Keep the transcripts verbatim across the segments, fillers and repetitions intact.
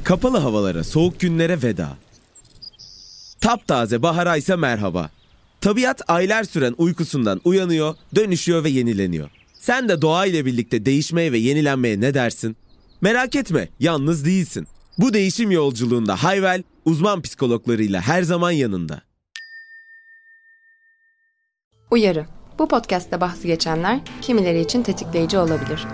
Kapalı havalara, soğuk günlere veda. Taptaze bahara ise merhaba. Tabiat aylar süren uykusundan uyanıyor, dönüşüyor ve yenileniyor. Sen de doğa ile birlikte değişmeye ve yenilenmeye ne dersin? Merak etme, yalnız değilsin. Bu değişim yolculuğunda Hayvel, uzman psikologlarıyla her zaman yanında. Uyarı: Bu podcast'ta bahsi geçenler kimileri için tetikleyici olabilir.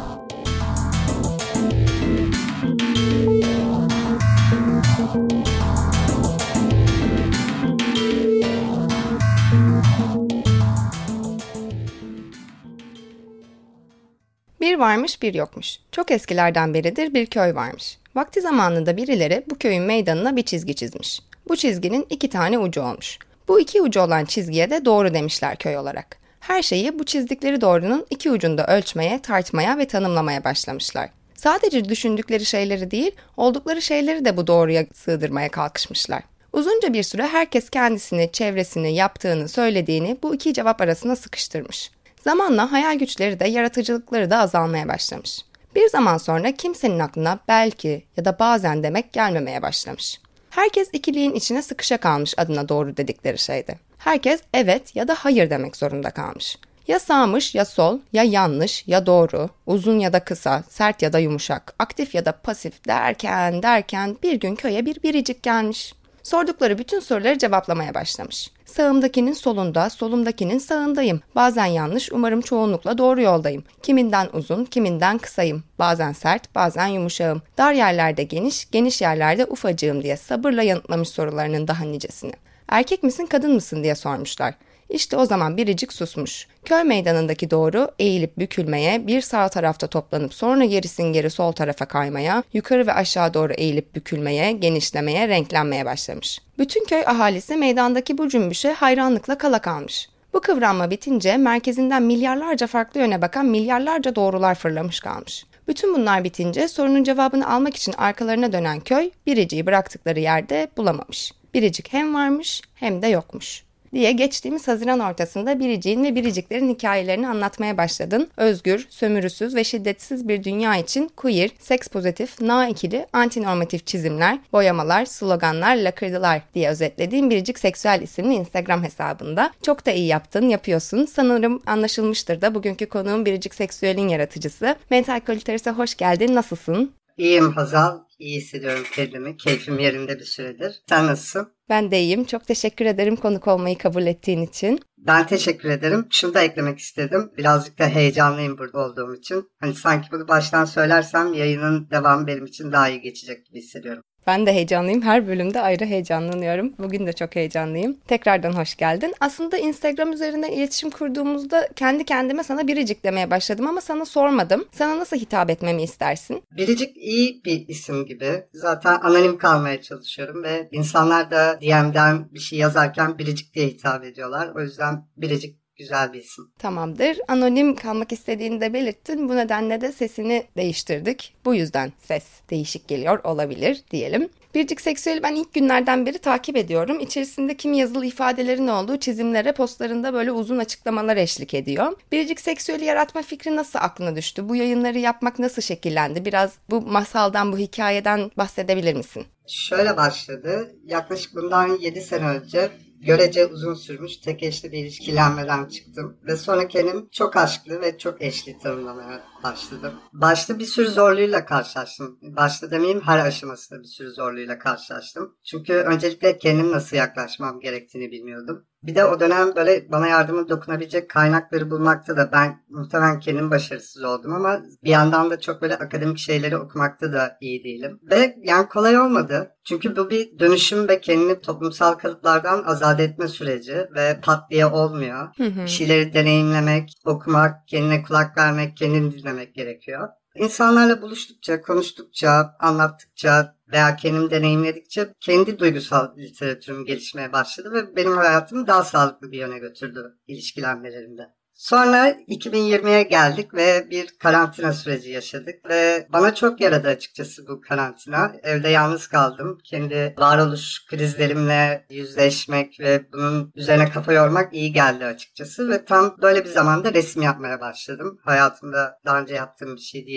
Bir varmış bir yokmuş. Çok eskilerden beridir bir köy varmış. Vakti zamanında birileri bu köyün meydanına bir çizgi çizmiş. Bu çizginin iki tane ucu olmuş. Bu iki ucu olan çizgiye de doğru demişler köy olarak. Her şeyi bu çizdikleri doğrunun iki ucunda ölçmeye, tartmaya ve tanımlamaya başlamışlar. Sadece düşündükleri şeyleri değil, oldukları şeyleri de bu doğruya sığdırmaya kalkışmışlar. Uzunca bir süre herkes kendisini, çevresini, yaptığını, söylediğini bu iki cevap arasına sıkıştırmış. Zamanla hayal güçleri de, yaratıcılıkları da azalmaya başlamış. Bir zaman sonra kimsenin aklına belki ya da bazen demek gelmemeye başlamış. Herkes ikiliğin içine sıkışa kalmış adına doğru dedikleri şeyde. Herkes evet ya da hayır demek zorunda kalmış. Ya sağmış ya sol, ya yanlış ya doğru, uzun ya da kısa, sert ya da yumuşak, aktif ya da pasif derken derken bir gün köye bir biricik gelmiş. Sordukları bütün soruları cevaplamaya başlamış. Sağımdakinin solunda, solumdakinin sağındayım. Bazen yanlış, umarım çoğunlukla doğru yoldayım. Kiminden uzun, kiminden kısayım. Bazen sert, bazen yumuşağım. Dar yerlerde geniş, geniş yerlerde ufacığım diye sabırla yanıtlamış sorularının daha nicesini. Erkek misin, kadın mısın diye sormuşlar. İşte o zaman biricik susmuş. Köy meydanındaki doğru eğilip bükülmeye, bir sağ tarafta toplanıp sonra gerisin geri sol tarafa kaymaya, yukarı ve aşağı doğru eğilip bükülmeye, genişlemeye, renklenmeye başlamış. Bütün köy ahalisi meydandaki bu cümbüşe hayranlıkla kala kalmış. Bu kıvranma bitince merkezinden milyarlarca farklı yöne bakan milyarlarca doğrular fırlamış kalmış. Bütün bunlar bitince sorunun cevabını almak için arkalarına dönen köy, biriciği bıraktıkları yerde bulamamış. Biricik hem varmış hem de yokmuş diye geçtiğimiz Haziran ortasında biriciğin ve biriciklerin hikayelerini anlatmaya başladın. Özgür, sömürüsüz ve şiddetsiz bir dünya için queer, seks pozitif, na ikili, antinormatif çizimler, boyamalar, sloganlar, lakırdılar diye özetlediğim Biricik Seksüel isimli Instagram hesabında. Çok da iyi yaptın, yapıyorsun. Sanırım anlaşılmıştır da bugünkü konuğum Biricik Seksüel'in yaratıcısı. Mental Kaliteris'e hoş geldin. Nasılsın? İyiyim Hazal. İyi hissediyorum kendimi. Keyfim yerinde bir süredir. Sen nasılsın? Ben de iyiyim. Çok teşekkür ederim konuk olmayı kabul ettiğin için. Ben teşekkür ederim. Şunu da eklemek istedim. Birazcık da heyecanlıyım burada olduğum için. Hani sanki bunu baştan söylersem yayının devamı benim için daha iyi geçecek gibi hissediyorum. Ben de heyecanlıyım. Her bölümde ayrı heyecanlanıyorum. Bugün de çok heyecanlıyım. Tekrardan hoş geldin. Aslında Instagram üzerinden iletişim kurduğumuzda kendi kendime sana biricik demeye başladım ama sana sormadım. Sana nasıl hitap etmemi istersin? Biricik iyi bir isim gibi. Zaten anonim kalmaya çalışıyorum ve insanlar da D M'den bir şey yazarken biricik diye hitap ediyorlar. O yüzden biricik güzel bir isim. Tamamdır. Anonim kalmak istediğini de belirttin. Bu nedenle de sesini değiştirdik. Bu yüzden ses değişik geliyor olabilir diyelim. Biricik Seksüel'i ben ilk günlerden beri takip ediyorum. İçerisinde kimi yazılı ifadelerin olduğu çizimlere, postlarında böyle uzun açıklamalar eşlik ediyor. Biricik Seksüel'i yaratma fikri nasıl aklına düştü? Bu yayınları yapmak nasıl şekillendi? Biraz bu masaldan, bu hikayeden bahsedebilir misin? Şöyle başladı. Yaklaşık bundan yedi sene önce görece uzun sürmüş tek eşli bir ilişkilenmeden çıktım. Ve sonra kendim çok aşklı ve çok eşli tanımlamaya başladım. Başta bir sürü zorluğuyla karşılaştım. Başta demeyeyim her aşamasında bir sürü zorluğuyla karşılaştım. Çünkü öncelikle kendim nasıl yaklaşmam gerektiğini bilmiyordum. Bir de o dönem böyle bana yardımı dokunabilecek kaynakları bulmakta da ben muhtemelen kendim başarısız oldum ama bir yandan da çok böyle akademik şeyleri okumakta da iyi değilim. Ve yani kolay olmadı. Çünkü bu bir dönüşüm ve kendini toplumsal kalıplardan azat etme süreci ve pat diye olmuyor. Hı hı. Bir şeyleri deneyimlemek, okumak, kendine kulak vermek, kendini dinlemek gerekiyor. İnsanlarla buluştukça, konuştukça, anlattıkça veya kendim deneyimledikçe kendi duygusal literatürüm gelişmeye başladı ve benim hayatımı daha sağlıklı bir yöne götürdü ilişkilenmelerimde. Sonra iki bin yirmiye geldik ve bir karantina süreci yaşadık ve bana çok yaradı açıkçası bu karantina. Evde yalnız kaldım. Kendi varoluş krizlerimle yüzleşmek ve bunun üzerine kafa yormak iyi geldi açıkçası ve tam böyle bir zamanda resim yapmaya başladım. Hayatımda daha önce yaptığım bir şey değildi.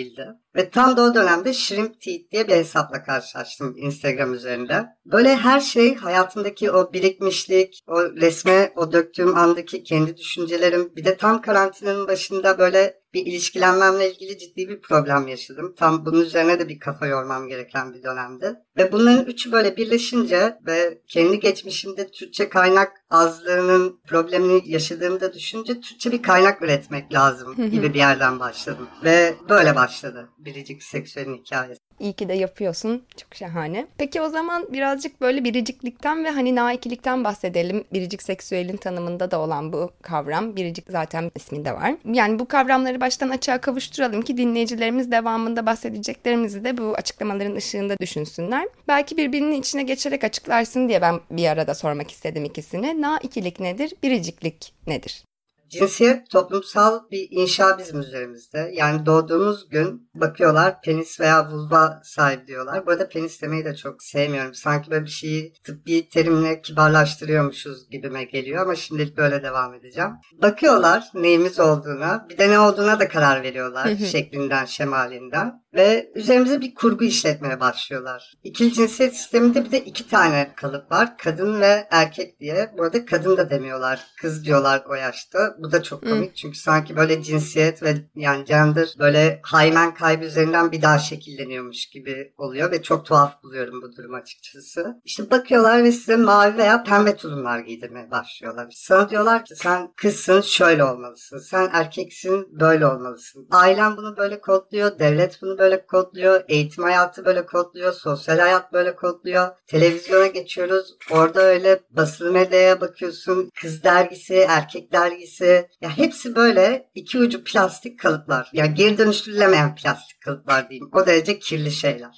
Ve tam da o dönemde Shrimp Teeth diye bir hesapla karşılaştım Instagram üzerinde. Böyle her şey, hayatımdaki o birikmişlik, o resme o döktüğüm andaki kendi düşüncelerim. Bir de tam karantinanın başında böyle bir ilişkilenmemle ilgili ciddi bir problem yaşadım. Tam bunun üzerine de bir kafa yormam gereken bir dönemdi. Ve bunların üçü böyle birleşince ve kendi geçmişimde Türkçe kaynak azlığının problemini yaşadığımı da düşünce Türkçe bir kaynak üretmek lazım gibi bir yerden başladım. Ve böyle başladı Biricik Seksüel'in hikayesi. İyi ki de yapıyorsun. Çok şahane. Peki o zaman birazcık böyle biriciklikten ve hani naikilikten bahsedelim. Biricik seksüelin tanımında da olan bu kavram. Biricik zaten isminde var. Yani bu kavramları baştan açığa kavuşturalım ki dinleyicilerimiz devamında bahsedeceklerimizi de bu açıklamaların ışığında düşünsünler. Belki birbirinin içine geçerek açıklarsın diye ben bir arada sormak istedim ikisini. Naikilik nedir? Biriciklik nedir? Cinsiyet toplumsal bir inşa bizim üzerimizde. Yani doğduğumuz gün bakıyorlar penis veya vulva sahibi diyorlar. Bu arada penis demeyi de çok sevmiyorum. Sanki böyle bir şeyi tıbbi terimle kibarlaştırıyormuşuz gibime geliyor ama şimdilik böyle devam edeceğim. Bakıyorlar neyimiz olduğuna, bir de ne olduğuna da karar veriyorlar şeklinden, şemalinden. Ve üzerimize bir kurgu işletmeye başlıyorlar. İkili cinsiyet sisteminde bir de iki tane kalıp var. Kadın ve erkek diye. Bu arada kadın da demiyorlar. Kız diyorlar o yaşta. Bu da çok komik. Hmm. Çünkü sanki böyle cinsiyet ve yani gender böyle haymen kaybı üzerinden bir daha şekilleniyormuş gibi oluyor. Ve çok tuhaf buluyorum bu durum açıkçası. İşte bakıyorlar ve size mavi veya pembe tulumlar giydirmeye başlıyorlar. Sana diyorlar ki sen kızsın şöyle olmalısın. Sen erkeksin böyle olmalısın. Ailen bunu böyle kodluyor. Devlet bunu böyle kodluyor. Eğitim hayatı böyle kodluyor. Sosyal hayat böyle kodluyor. Televizyona geçiyoruz. Orada öyle basılı medyaya bakıyorsun. Kız dergisi, erkek dergisi. Ya hepsi böyle iki ucu plastik kalıplar. Ya geri dönüştürülemeyen plastik kalıplar diyeyim. O derece kirli şeyler.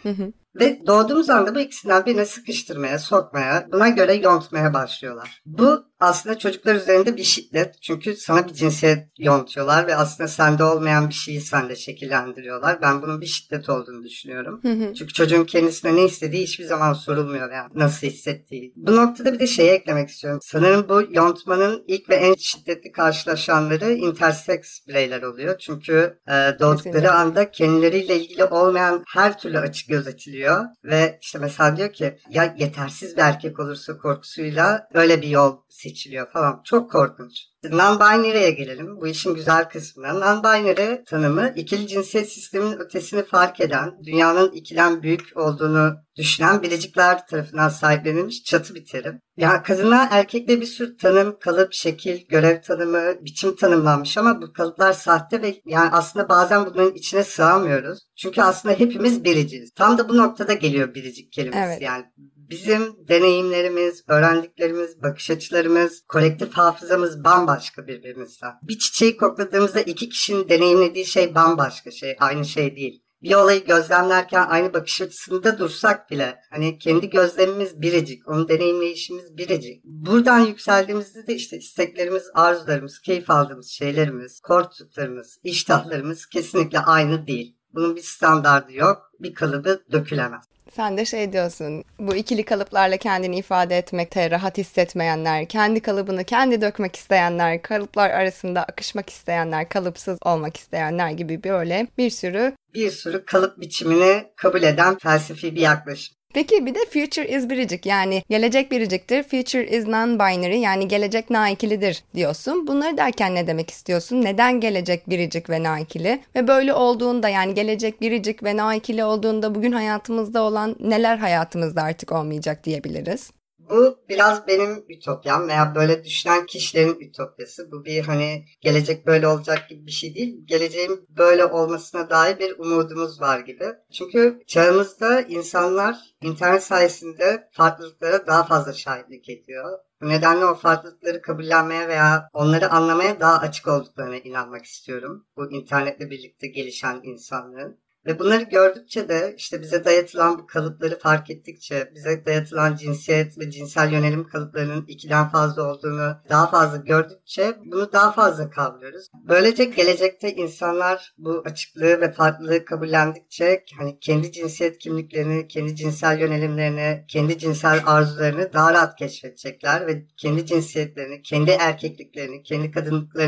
Ve doğduğumuz anda bu ikisinden birine sıkıştırmaya, sokmaya, buna göre yontmaya başlıyorlar. Bu aslında çocuklar üzerinde bir şiddet. Çünkü sana bir cinsiyet yontuyorlar ve aslında sende olmayan bir şeyi sende şekillendiriyorlar. Ben bunun bir şiddet olduğunu düşünüyorum. Hı hı. Çünkü çocuğun kendisine ne istediği hiçbir zaman sorulmuyor yani nasıl hissettiği. Bu noktada bir de şeyi eklemek istiyorum. Sanırım bu yontmanın ilk ve en şiddetli karşılaşanları intersex bireyler oluyor. Çünkü e, doğdukları Kesinlikle. anda kendileriyle ilgili olmayan her türlü açık gözetiliyor. Ve işte mesela diyor ki ya yetersiz bir erkek olursa korkusuyla öyle bir yol seçiliyor falan. Çok korkunç. Non-binary'e gelelim. Bu işin güzel kısmına. Non-binary tanımı ikili cinsiyet sisteminin ötesini fark eden, dünyanın ikilem büyük olduğunu düşünen biricikler tarafından sahiplenilmiş çatı bir terim. Yani kadına erkekle bir sürü tanım, kalıp, şekil, görev tanımı, biçim tanımlanmış ama bu kalıplar sahte ve yani aslında bazen bunların içine sığamıyoruz. Çünkü aslında hepimiz biriciyiz. Tam da bu noktada geliyor biricik kelimesi. Evet. Yani bizim deneyimlerimiz, öğrendiklerimiz, bakış açılarımız, kolektif hafızamız bambaşka birbirimizden. Bir çiçeği kokladığımızda iki kişinin deneyimlediği şey bambaşka şey, aynı şey değil. Bir olayı gözlemlerken aynı bakış açısında dursak bile hani kendi gözlemimiz biricik, onu deneyimleyişimiz biricik. Buradan yükseldiğimizde de işte isteklerimiz, arzularımız, keyif aldığımız şeylerimiz, korktuklarımız, iştahlarımız kesinlikle aynı değil. Bunun bir standardı yok, bir kalıbı dökülemez. Sen de şey diyorsun, bu ikili kalıplarla kendini ifade etmekte rahat hissetmeyenler, kendi kalıbını kendi dökmek isteyenler, kalıplar arasında akışmak isteyenler, kalıpsız olmak isteyenler gibi böyle bir sürü bir sürü kalıp biçimini kabul eden felsefi bir yaklaşım. Peki bir de future is biricik, yani gelecek biriciktir, future is non-binary, yani gelecek naikilidir diyorsun. Bunları derken ne demek istiyorsun? Neden gelecek biricik ve naikili? Ve böyle olduğunda, yani gelecek biricik ve naikili olduğunda bugün hayatımızda olan neler hayatımızda artık olmayacak diyebiliriz? Bu biraz benim ütopyam veya böyle düşünen kişilerin ütopyası. Bu bir hani gelecek böyle olacak gibi bir şey değil. Geleceğin böyle olmasına dair bir umudumuz var gibi. Çünkü çağımızda insanlar internet sayesinde farklılıklara daha fazla şahitlik ediyor. Bu nedenle o farklılıkları kabullenmeye veya onları anlamaya daha açık olduklarına inanmak istiyorum. Bu internetle birlikte gelişen insanların. Ve bunları gördükçe de işte bize dayatılan bu kalıpları fark ettikçe, bize dayatılan cinsiyet ve cinsel yönelim kalıplarının ikiden fazla olduğunu daha fazla gördükçe bunu daha fazla kavruyoruz. Böylece gelecekte insanlar bu açıklığı ve farklılığı kabullendikçe hani kendi cinsiyet kimliklerini, kendi cinsel yönelimlerini, kendi cinsel arzularını daha rahat keşfedecekler ve kendi cinsiyetlerini, kendi erkekliklerini, kendi kadınlıklarını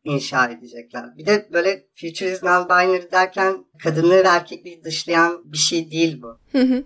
inşa edecekler. Bir de böyle futurist non-binary derken kadınlığı ve erkekliği dışlayan bir şey değil bu.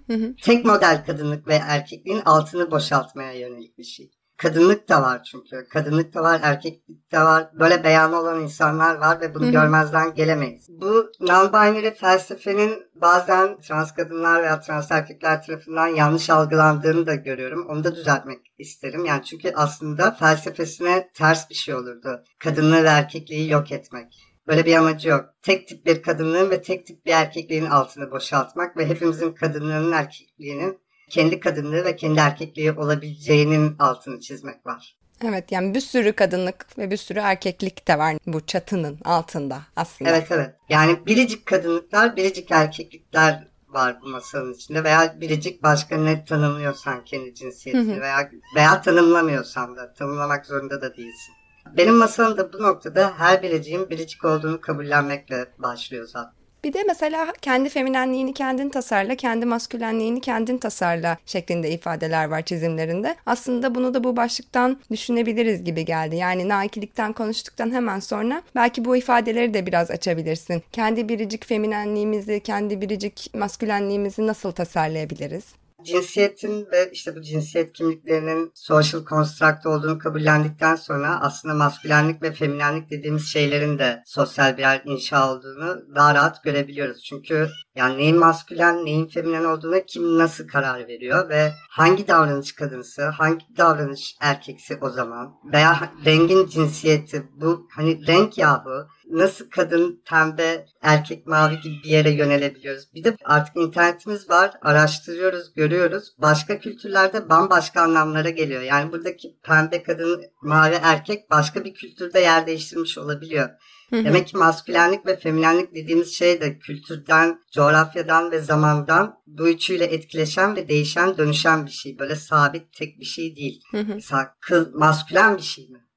Tek model kadınlık ve erkekliğin altını boşaltmaya yönelik bir şey. Kadınlık da var çünkü. Kadınlık da var, erkeklik de var. Böyle beyanı olan insanlar var ve bunu Hı-hı. görmezden gelemeyiz. Bu non-binary felsefenin bazen trans kadınlar veya trans erkekler tarafından yanlış algılandığını da görüyorum. Onu da düzeltmek isterim. Yani çünkü aslında felsefesine ters bir şey olurdu. Kadınlığı ve erkekliği yok etmek. Böyle bir amacı yok. Tek tip bir kadınlığın ve tek tip bir erkekliğin altını boşaltmak ve hepimizin kadınlığının, erkekliğinin kendi kadınlığı ve kendi erkekliği olabileceğinin altını çizmek var. Evet, yani bir sürü kadınlık ve bir sürü erkeklik de var bu çatının altında aslında. Evet evet. Yani biricik kadınlıklar, biricik erkeklikler var bu masanın içinde veya biricik başka ne tanımlıyorsan kendi cinsiyetini hı hı. veya veya tanımlamıyorsan da tanımlamak zorunda da değilsin. Benim masamda da bu noktada her biriciğin biricik olduğunu kabullenmekle başlıyor zaten. Bir de mesela kendi feminenliğini kendin tasarla, kendi maskülenliğini kendin tasarla şeklinde ifadeler var çizimlerinde. Aslında bunu da bu başlıktan düşünebiliriz gibi geldi. Yani naikilikten konuştuktan hemen sonra belki bu ifadeleri de biraz açabilirsin. Kendi biricik feminenliğimizi, kendi biricik maskülenliğimizi nasıl tasarlayabiliriz? Cinsiyetin ve işte bu cinsiyet kimliklerinin social construct olduğunu kabullendikten sonra aslında maskülenlik ve feminenlik dediğimiz şeylerin de sosyal birer inşa olduğunu daha rahat görebiliyoruz. Çünkü yani neyin maskülen, neyin feminen olduğuna kim nasıl karar veriyor ve hangi davranış kadınsı, hangi davranış erkeksi o zaman veya rengin cinsiyeti bu hani renk yahu. Nasıl kadın pembe, erkek mavi gibi bir yere yönelebiliyoruz? Bir de artık internetimiz var, araştırıyoruz, görüyoruz. Başka kültürlerde bambaşka anlamlara geliyor. Yani buradaki pembe kadın, mavi erkek başka bir kültürde yer değiştirmiş olabiliyor. Hı hı. Demek ki maskülenlik ve feminenlik dediğimiz şey de kültürden, coğrafyadan ve zamandan bu üçüyle etkileşen ve değişen, dönüşen bir şey. Böyle sabit, tek bir şey değil. Hı hı. Mesela kız maskülen bir şey mi?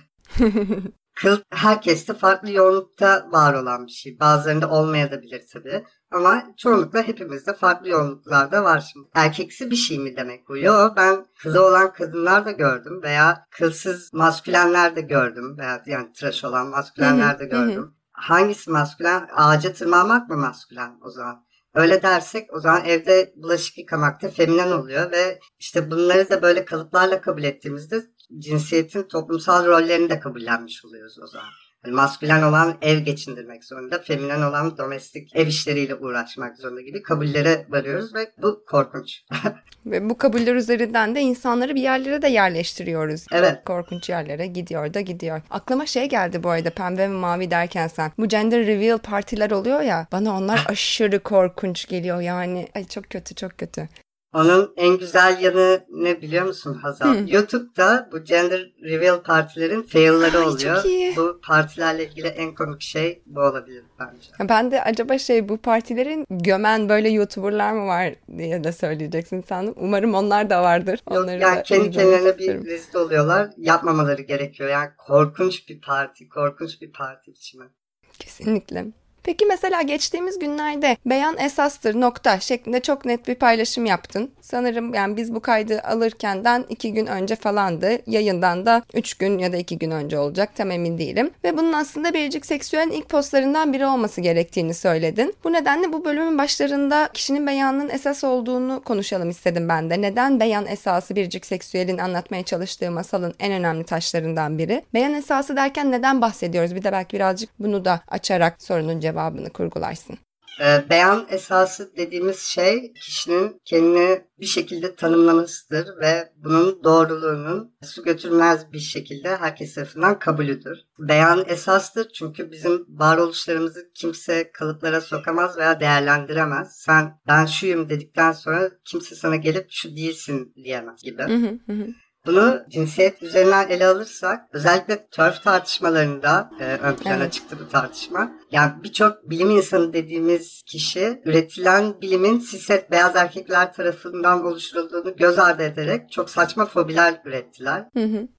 Kıl herkeste farklı yoğunlukta var olan bir şey. Bazılarında olmayabilir tabii. Ama çoğunlukla hepimizde farklı yoğunluklarda var şimdi. Erkeksi bir şey mi demek bu? Yok, ben kılı olan kadınlar da gördüm veya kılsız maskülenler de gördüm veya yani tıraş olan maskülenler de gördüm. Hangisi maskülen? Ağaca tırmanmak mı maskülen o zaman? Öyle dersek o zaman evde bulaşık yıkamak da feminen oluyor ve işte bunları da böyle kalıplarla kabul ettiğimizde cinsiyetin toplumsal rollerini de kabullenmiş oluyoruz o zaman. Yani maskülen olan ev geçindirmek zorunda, feminen olan domestik ev işleriyle uğraşmak zorunda gibi kabullere varıyoruz ve bu korkunç. Ve bu kabuller üzerinden de insanları bir yerlere de yerleştiriyoruz. Evet. Korkunç yerlere gidiyor da gidiyor. Aklıma şey geldi bu arada pembe ve mavi derken sen. Bu gender reveal partiler oluyor ya, bana onlar aşırı korkunç geliyor yani. Ay çok kötü çok kötü. Onun en güzel yanı ne biliyor musun Hazal? Hmm. YouTube'da bu gender reveal partilerin fail'ları Ay, oluyor. Bu partilerle ilgili en komik şey bu olabilir bence. Ben de acaba şey bu partilerin gömen böyle YouTuber'lar mı var diye de söyleyeceksin sandım. Umarım onlar da vardır. Yok, Onları yani da kendi kendilerine bir rezil oluyorlar. Yapmamaları gerekiyor. Yani korkunç bir parti, korkunç bir parti biçimi. Kesinlikle. Peki mesela geçtiğimiz günlerde beyan esastır nokta şeklinde çok net bir paylaşım yaptın. Sanırım yani biz bu kaydı alırkenden iki gün önce falandı. Yayından da üç gün ya da iki gün önce olacak, tam emin değilim. Ve bunun aslında Biricik Seksüel'in ilk postlarından biri olması gerektiğini söyledin. Bu nedenle bu bölümün başlarında kişinin beyanının esas olduğunu konuşalım istedim ben de. Neden beyan esası Biricik Seksüel'in anlatmaya çalıştığı masalın en önemli taşlarından biri? Beyan esası derken neden bahsediyoruz? Bir de belki birazcık bunu da açarak sorunun cevabını cevabını kurgularsın. E, beyan esası dediğimiz şey kişinin kendini bir şekilde tanımlamasıdır ve bunun doğruluğunun su götürmez bir şekilde herkes tarafından kabulüdür. Beyan esastır çünkü bizim varoluşlarımızı kimse kalıplara sokamaz veya değerlendiremez. Sen ben şuyum dedikten sonra kimse sana gelip şu değilsin diyemez gibi. Hı hı hı. Bunu cinsiyet üzerinden ele alırsak özellikle TERF tartışmalarında e, ön plana evet. çıktı bu tartışma. Yani birçok bilim insanı dediğimiz kişi üretilen bilimin cishet beyaz erkekler tarafından oluşturulduğunu göz ardı ederek çok saçma fobiler ürettiler. Hı hı.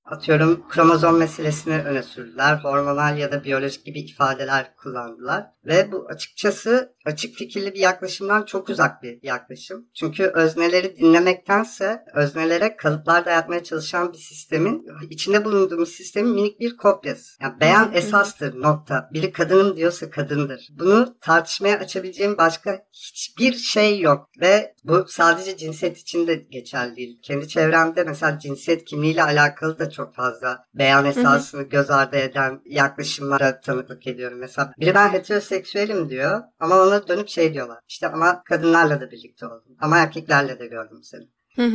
Atıyorum kromozom meselesini öne sürdüler. Hormonal ya da biyolojik gibi ifadeler kullandılar. Ve bu açıkçası açık fikirli bir yaklaşımdan çok uzak bir yaklaşım. Çünkü özneleri dinlemektense öznelere kalıplar dayatmaya çalışan bir sistemin, içinde bulunduğumuz sistemin minik bir kopyası. Yani beyan esastır, nokta. Biri kadınım diyorsa kadındır. Bunu tartışmaya açabileceğim başka hiçbir şey yok. Ve bu sadece cinsiyet için de geçerli değil. Kendi çevremde mesela cinsiyet kimliğiyle alakalı da çok fazla beyan esasını hı hı. göz ardı eden yaklaşımlara tanıklık ediyorum. Mesela biri ben heteroseksüelim diyor ama ona dönüp şey diyorlar. İşte ama kadınlarla da birlikte oldum. Ama erkeklerle de gördüm seni.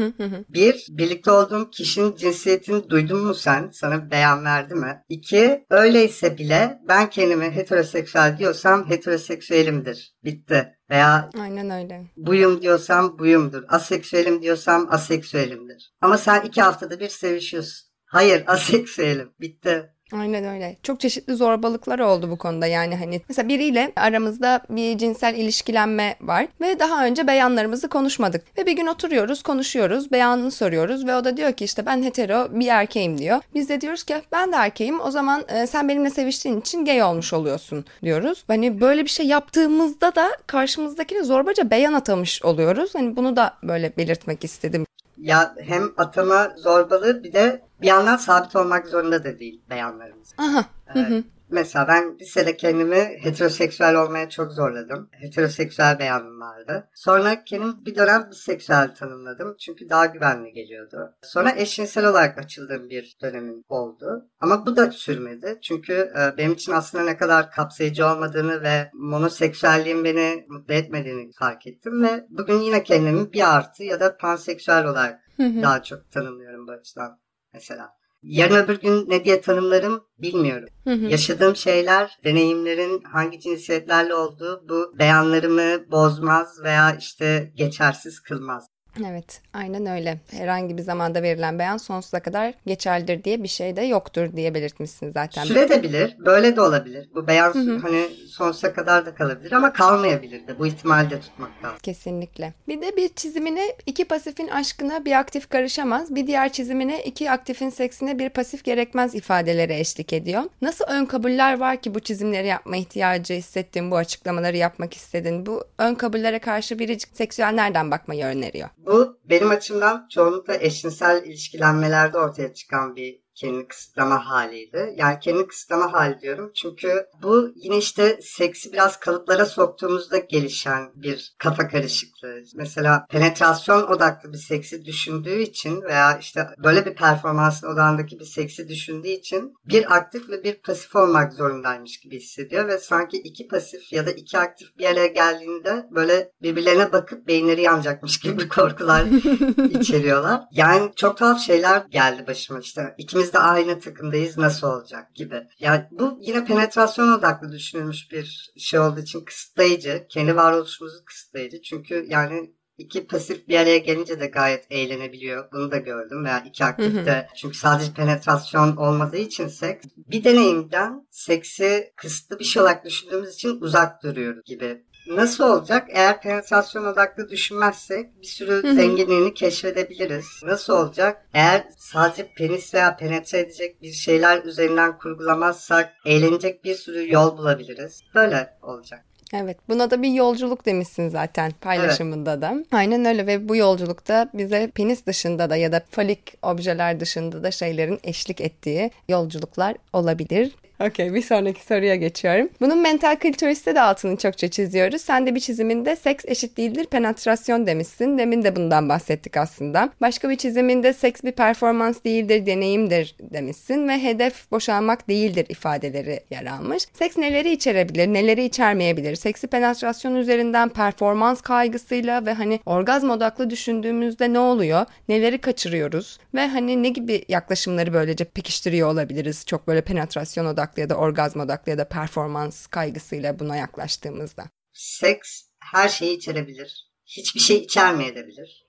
Bir, birlikte olduğum kişinin cinsiyetini duydun mu sen? Sana bir beyan verdi mi? İki, öyleyse bile ben kendime heteroseksüel diyorsam heteroseksüelimdir. Bitti. Veya aynen öyle. Buyum diyorsam buyumdur. Aseksüelim diyorsam aseksüelimdir. Ama sen iki haftada bir sevişiyorsun. Hayır, aseksüelim. Bitti. Aynen öyle. Çok çeşitli zorbalıklar oldu bu konuda, yani hani mesela biriyle aramızda bir cinsel ilişkilenme var ve daha önce beyanlarımızı konuşmadık ve bir gün oturuyoruz, konuşuyoruz, beyanını soruyoruz ve o da diyor ki işte ben hetero bir erkeğim diyor. Biz de diyoruz ki ben de erkeğim, o zaman e, sen benimle seviştiğin için gay olmuş oluyorsun diyoruz. Hani böyle bir şey yaptığımızda da karşımızdakine zorbaca beyan atamış oluyoruz. Hani bunu da böyle belirtmek istedim. Ya hem atama zorbalığı, bir de bir yandan sabit olmak zorunda da değil beyanlarımız. Aha. Hı hı. Mesela ben lisede kendimi heteroseksüel olmaya çok zorladım. Heteroseksüel beyanım vardı. Sonra kendimi bir dönem biseksüel tanımladım. Çünkü daha güvenli geliyordu. Sonra eşcinsel olarak açıldığım bir dönemim oldu. Ama bu da sürmedi. Çünkü benim için aslında ne kadar kapsayıcı olmadığını ve monoseksüelliğin beni mutlu etmediğini fark ettim. Ve bugün yine kendimi bir artı ya da panseksüel olarak hı hı. daha çok tanımlıyorum bu açıdan mesela. Yarın öbür gün ne diye tanımlarım bilmiyorum. Hı hı. Yaşadığım şeyler, deneyimlerin hangi cinsiyetlerle olduğu bu beyanlarımı bozmaz veya işte geçersiz kılmaz. Evet, aynen öyle. Herhangi bir zamanda verilen beyan sonsuza kadar geçerlidir diye bir şey de yoktur diye belirtmişsin zaten. Sürebilir, böyle de olabilir. Bu beyan hı hı. hani sonsuza kadar da kalabilir ama kalmayabilir de. Bu ihtimali de tutmak lazım. Kesinlikle. Bir de bir çizimine iki pasifin aşkına bir aktif karışamaz, bir diğer çizimine iki aktifin seksine bir pasif gerekmez ifadeleri eşlik ediyor. Nasıl ön kabuller var ki bu çizimleri yapma ihtiyacı hissettin, bu açıklamaları yapmak istedin? Bu ön kabullere karşı biricik seksüel nereden bakmayı öneriyor? Bu benim açımdan çoğunlukla eşcinsel ilişkilenmelerde ortaya çıkan bir kendini kısıtlama haliydi. Yani kendini kısıtlama hali diyorum çünkü bu yine işte seksi biraz kalıplara soktuğumuzda gelişen bir kafa karışıklığı. Mesela penetrasyon odaklı bir seksi düşündüğü için veya işte böyle bir performansın odağındaki bir seksi düşündüğü için bir aktif ve bir pasif olmak zorundaymış gibi hissediyor ve sanki iki pasif ya da iki aktif bir araya geldiğinde böyle birbirlerine bakıp beyinleri yanacakmış gibi korkular içeriyorlar. Yani çok tuhaf şeyler geldi başıma işte. İkimiz de aynı takımdayız, nasıl olacak gibi. Yani bu yine penetrasyon odaklı düşünülmüş bir şey olduğu için kısıtlayıcı. Kendi varoluşumuzu kısıtlayıcı. Çünkü yani iki pasif bir araya gelince de gayet eğlenebiliyor. Bunu da gördüm. Veya iki aktif de. Çünkü sadece penetrasyon olmadığı için seks. Bir deneyimden seksi kısıtlı bir şey olarak düşündüğümüz için uzak duruyoruz gibi. Nasıl olacak? Eğer penetrasyon odaklı düşünmezsek bir sürü zenginliğini keşfedebiliriz. Nasıl olacak? Eğer sadece penis veya penetre edecek bir şeyler üzerinden kurgulamazsak eğlenecek bir sürü yol bulabiliriz. Böyle olacak. Evet, buna da bir yolculuk demişsin zaten paylaşımında evet. da. Aynen öyle ve bu yolculukta bize penis dışında da ya da falik objeler dışında da şeylerin eşlik ettiği yolculuklar olabilir. Okey, bir sonraki soruya geçiyorum. Bunun mental klitoris'te de altını çokça çiziyoruz. Sen de bir çiziminde seks eşit değildir penetrasyon demişsin. Demin de bundan bahsettik aslında. Başka bir çiziminde seks bir performans değildir, deneyimdir demişsin ve hedef boşalmak değildir ifadeleri yer almış. Seks neleri içerebilir, neleri içermeyebilir? Seksi penetrasyon üzerinden performans kaygısıyla ve hani orgazm odaklı düşündüğümüzde ne oluyor? Neleri kaçırıyoruz? Ve hani ne gibi yaklaşımları böylece pekiştiriyor olabiliriz? Çok böyle penetrasyon odaklı ya da orgazm odaklı ya da performans kaygısıyla buna yaklaştığımızda. Seks her şeyi içerebilir. Hiçbir şey içermeyebilir.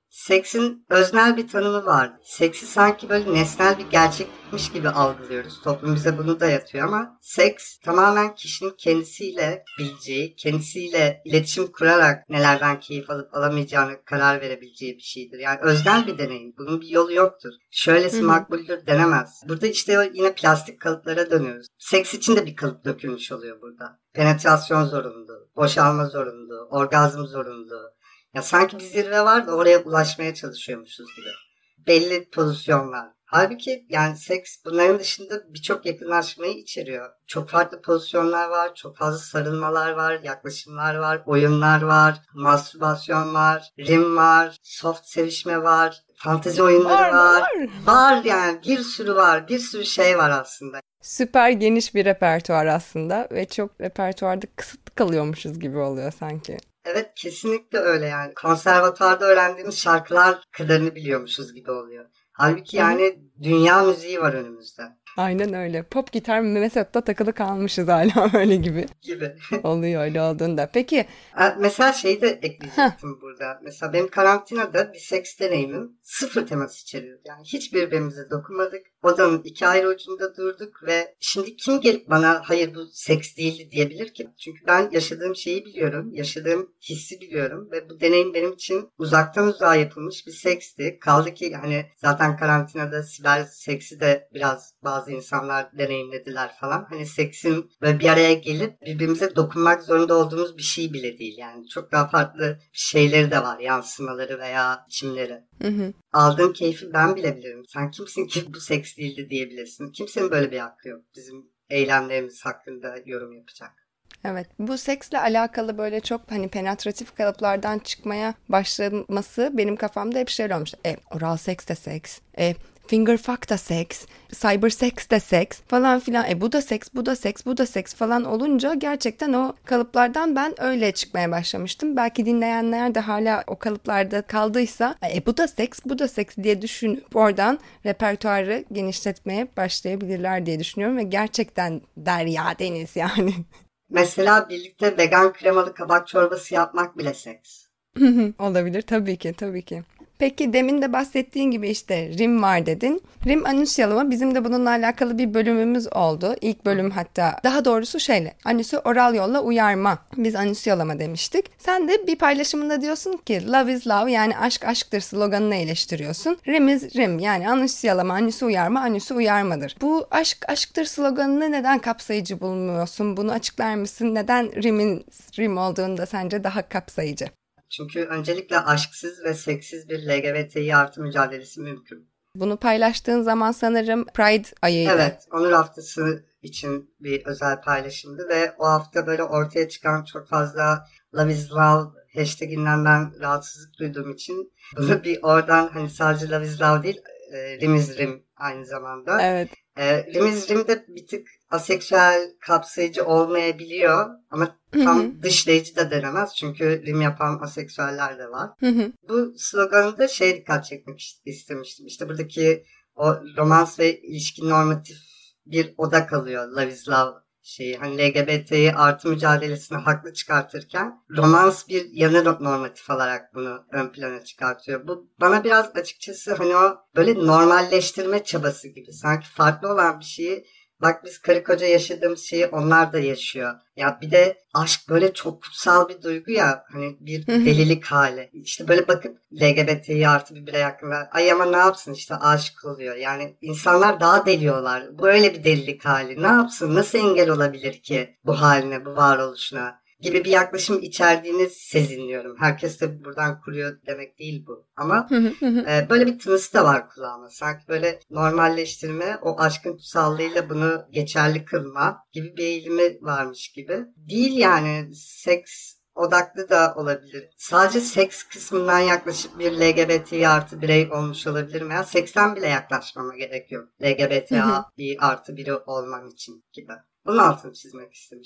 seksin öznel bir tanımı var. Seksi sanki böyle nesnel bir gerçekmiş gibi algılıyoruz. Toplum bize bunu dayatıyor ama seks tamamen kişinin kendisiyle bileceği, kendisiyle iletişim kurarak nelerden keyif alıp alamayacağını karar verebileceği bir şeydir. Yani öznel bir deneyim. Bunun bir yolu yoktur. Şöylesi makbuldür denemez. Burada işte yine plastik kalıplara dönüyoruz. Seks için de bir kalıp dökülmüş oluyor burada. Penetrasyon zorunlu, boşalma zorunlu, orgazm zorunlu. Ya sanki bir zirve var da oraya ulaşmaya çalışıyormuşuz gibi. Belli pozisyonlar. Halbuki yani seks bunların dışında birçok yakınlaşmayı içeriyor. Çok farklı pozisyonlar var, çok fazla sarılmalar var, yaklaşımlar var, oyunlar var, mastürbasyon var, rim var, soft sevişme var, fantezi oyunları var. Var, var. Var yani bir sürü var, bir sürü şey var aslında. Süper geniş bir repertuar aslında ve çok repertuarda kısıtlı kalıyormuşuz gibi oluyor sanki. Evet kesinlikle öyle yani. Konservatuvarda öğrendiğimiz şarkılar kadarını biliyormuşuz gibi oluyor. Halbuki yani Hı. dünya müziği var önümüzde. Aynen öyle. Pop gitar Mesut'ta takılı kalmışız hala öyle gibi. Gibi. Oluyor öyle olduğunda. Peki. Mesela şeyi de ekleyecektim Heh. burada. Mesela benim karantinada bir seks deneyimim sıfır temas içeriyordu. Yani hiç birbirimize dokunmadık. Odanın iki ayrı ucunda durduk ve şimdi kim gelip bana hayır bu seks değildi diyebilir ki? Çünkü ben yaşadığım şeyi biliyorum. Yaşadığım hissi biliyorum ve bu deneyim benim için uzaktan uzağa yapılmış bir seksti. Kaldı ki hani zaten karantinada siber seksi de biraz bazı insanlar deneyimlediler falan. Hani seksin ve bir araya gelip birbirimize dokunmak zorunda olduğumuz bir şey bile değil. Yani çok daha farklı şeyleri de var. Yansımaları veya biçimleri. Hı hı. Aldığım keyfi ben bile bilirim. Sen kimsin ki bu seks değildi diyebilirsin. Kimsenin böyle bir hakkı yok. Bizim eylemlerimiz hakkında yorum yapacak. Evet, bu seksle alakalı böyle çok hani penetratif kalıplardan çıkmaya başlaması benim kafamda hep şey olmuştu. E, oral seks de seks. E, finger fuck da seks, cyber seks de seks falan filan. E bu da seks, bu da seks, bu da seks falan olunca gerçekten o kalıplardan ben öyle çıkmaya başlamıştım. Belki dinleyenler de hala o kalıplarda kaldıysa e bu da seks, bu da seks diye düşünüp oradan repertuarı genişletmeye başlayabilirler diye düşünüyorum ve gerçekten derya deniz yani. Mesela birlikte vegan kremalı kabak çorbası yapmak bile seks. Olabilir tabii ki tabii ki. Peki demin de bahsettiğin gibi işte rim var dedin. Rim anüs yalama bizim de bununla alakalı bir bölümümüz oldu. İlk bölüm hatta daha doğrusu şeyle anüsü oral yolla uyarma. Biz anüs yalama demiştik. Sen de bir paylaşımında diyorsun ki love is love yani aşk aşktır sloganını eleştiriyorsun. Rim is rim yani anüs yalama anüsü uyarma anüsü uyarmadır. Bu aşk aşktır sloganını neden kapsayıcı bulmuyorsun? Bunu açıklar mısın? Neden rimin rim olduğunda sence daha kapsayıcı? Çünkü öncelikle aşksız ve seksiz bir L G B T İ artı mücadelesi mümkün. Bunu paylaştığın zaman sanırım Pride ayıydı. Evet, Onur Haftası için bir özel paylaşımdı ve o hafta böyle ortaya çıkan çok fazla Love is Love hashtaginden ben rahatsızlık duyduğum için bunu bir oradan hani sadece Love is Love değil, Rim is Rim aynı zamanda. Evet. E, Rim is Rim de bir tık aseksüel kapsayıcı olmayabiliyor ama tam Hı-hı. dışlayıcı da denemez çünkü rim yapan aseksüeller de var. Hı-hı. Bu sloganında şey dikkat çekmek istemiştim. İşte buradaki o romans ve ilişki normatif bir oda kalıyor. Love is love şeyi. Hani L G B T'yi artı mücadelesini haklı çıkartırken romans bir yanı normatif olarak bunu ön plana çıkartıyor. Bu bana biraz açıkçası hani o böyle normalleştirme çabası gibi. Sanki farklı olan bir şeyi bak biz karı koca yaşadığımız şeyi onlar da yaşıyor. Ya bir de aşk böyle çok kutsal bir duygu ya. Hani bir delilik hali. İşte böyle bakıp L G B T'yi artı bir birey hakkında ay ama ne yapsın işte aşık oluyor. Yani insanlar daha deliyorlar. Böyle bir delilik hali. Ne yapsın? Nasıl engel olabilir ki bu haline, bu varoluşuna? Gibi bir yaklaşım içerdiğini sezinliyorum. Herkes de buradan kuruyor demek değil bu. Ama e, böyle bir tınısı da var kulağıma. Sanki böyle normalleştirme, o aşkın kutsallığıyla bunu geçerli kılma gibi bir eğilimi varmış gibi. Değil yani seks odaklı da olabilir. Sadece seks kısmından yaklaşık bir L G B T artı birey olmuş olabilirim. Ya seksten bile yaklaşmama gerek yok. L G B T artı biri olmam için gibi. Bunun altını çizmek istemiştim.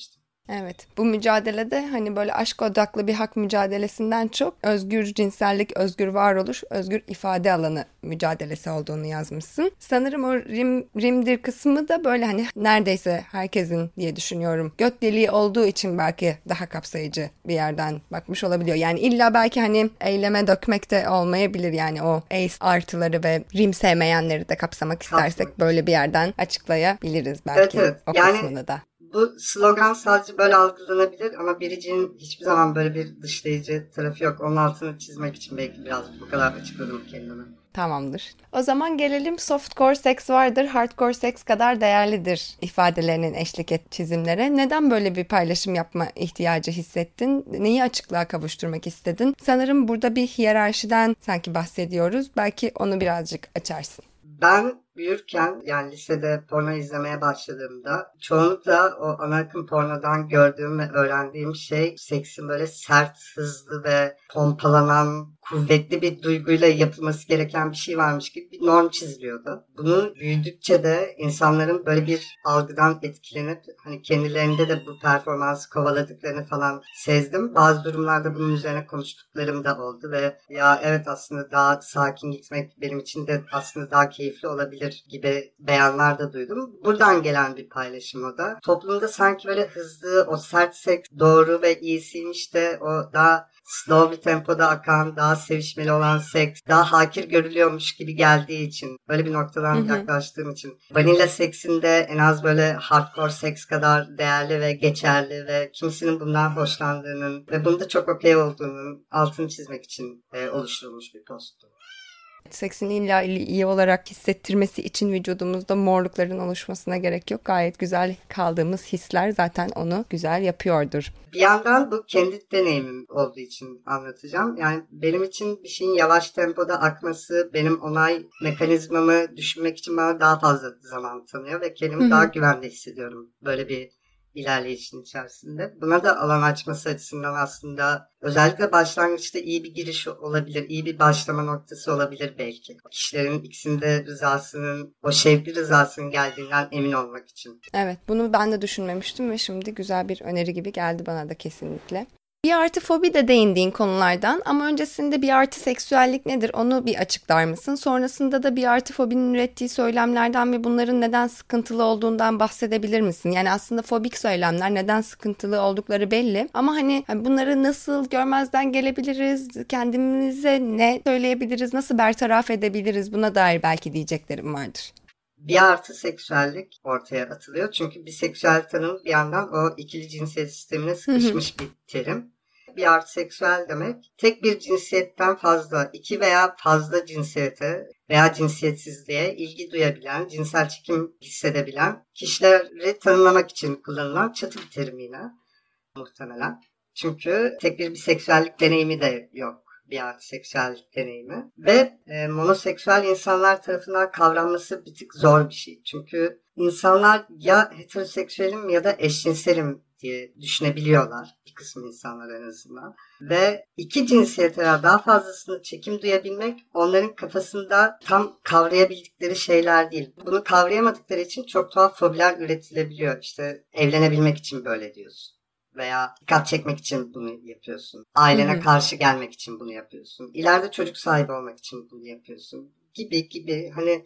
Evet, bu mücadelede hani böyle aşk odaklı bir hak mücadelesinden çok özgür cinsellik, özgür varoluş, özgür ifade alanı mücadelesi olduğunu yazmışsın. Sanırım o rim, rimdir kısmı da böyle hani neredeyse herkesin diye düşünüyorum. Göt deliği olduğu için belki daha kapsayıcı bir yerden bakmış olabiliyor. Yani illa belki hani eyleme dökmek de olmayabilir, yani o ace artıları ve rim sevmeyenleri de kapsamak istersek böyle bir yerden açıklayabiliriz belki, evet, evet. o Yani kısmını da. bu slogan sadece böyle algılanabilir ama Biricik'in hiçbir zaman böyle bir dışlayıcı tarafı yok. Onun altını çizmek için belki biraz bu kadar açıkladım kendime. Tamamdır. O zaman gelelim softcore seks vardır, hardcore seks kadar değerlidir ifadelerinin eşlik et çizimlere. Neden böyle bir paylaşım yapma ihtiyacı hissettin? Neyi açıklığa kavuşturmak istedin? Sanırım burada bir hiyerarşiden sanki bahsediyoruz. Belki onu birazcık açarsın. Ben büyürken, yani lisede porno izlemeye başladığımda çoğunlukla o ana akım pornodan gördüğüm ve öğrendiğim şey seksin böyle sert, hızlı ve pompalanan, kuvvetli bir duyguyla yapılması gereken bir şey varmış gibi bir norm çiziliyordu. Bunu büyüdükçe de insanların böyle bir algıdan etkilenip hani kendilerinde de bu performansı kovaladıklarını falan sezdim. Bazı durumlarda bunun üzerine konuştuklarım da oldu ve ya evet, aslında daha sakin gitmek benim için de aslında daha keyifli olabilir gibi beyanlar da duydum. Buradan gelen bir paylaşım o da. Toplumda sanki böyle hızlı, o sert seks doğru ve iyisiymiş de o daha slow bir tempoda akan, daha sevişmeli olan seks, daha hakir görülüyormuş gibi geldiği için, böyle bir noktadan hı hı. yaklaştığım için. Vanilla seksinde en az böyle hardcore seks kadar değerli ve geçerli ve kimisinin bundan hoşlandığının ve bunda çok okey olduğunun altını çizmek için e, oluşturulmuş bir posttu. Seksin illa iyi olarak hissettirmesi için vücudumuzda morlukların oluşmasına gerek yok. Gayet güzel kaldığımız hisler zaten onu güzel yapıyordur. Bir yandan bu kendi deneyimim olduğu için anlatacağım. Yani benim için bir şeyin yavaş tempoda akması, benim onay mekanizmamı düşünmek için bana daha fazla zaman tanıyor ve kendimi daha güvende hissediyorum böyle bir ilerleyişin içerisinde. Buna da alan açması açısından aslında özellikle başlangıçta iyi bir giriş olabilir, iyi bir başlama noktası olabilir belki. Kişilerin ikisinde rızasının, o şevkli rızasının geldiğinden emin olmak için. Evet, bunu ben de düşünmemiştim ve şimdi güzel bir öneri gibi geldi bana da kesinlikle. Bir artı fobi de değindiğin konulardan ama öncesinde bir artı seksüellik nedir onu bir açıklar mısın? Sonrasında da bir artı fobinin ürettiği söylemlerden ve bunların neden sıkıntılı olduğundan bahsedebilir misin? Yani aslında fobik söylemler neden sıkıntılı oldukları belli ama hani bunları nasıl görmezden gelebiliriz, kendimize ne söyleyebiliriz, nasıl bertaraf edebiliriz, buna dair belki diyeceklerim vardır. Bir artı seksüellik ortaya atılıyor. Çünkü biseksüel tanım bir yandan o ikili cinsiyet sistemine sıkışmış bir terim. Bir artı seksüel demek tek bir cinsiyetten fazla, iki veya fazla cinsiyete veya cinsiyetsizliğe ilgi duyabilen, cinsel çekim hissedebilen kişileri tanımlamak için kullanılan çatı bir terim yine muhtemelen. Çünkü tek bir biseksüellik deneyimi de yok. Bir artı seksüellik deneyimi. Ve e, monoseksüel insanlar tarafından kavranması bir tık zor bir şey. Çünkü insanlar ya heteroseksüelim ya da eşcinselim diye düşünebiliyorlar. Bir kısım insanlar en azından. Ve iki cinsiyete veya daha fazlasını çekim duyabilmek onların kafasında tam kavrayabildikleri şeyler değil. Bunu kavrayamadıkları için çok tuhaf fobiler üretilebiliyor. İşte evlenebilmek için böyle diyorsun. Veya dikkat çekmek için bunu yapıyorsun. Ailene hı hı. karşı gelmek için bunu yapıyorsun. İleride çocuk sahibi olmak için bunu yapıyorsun. Gibi gibi hani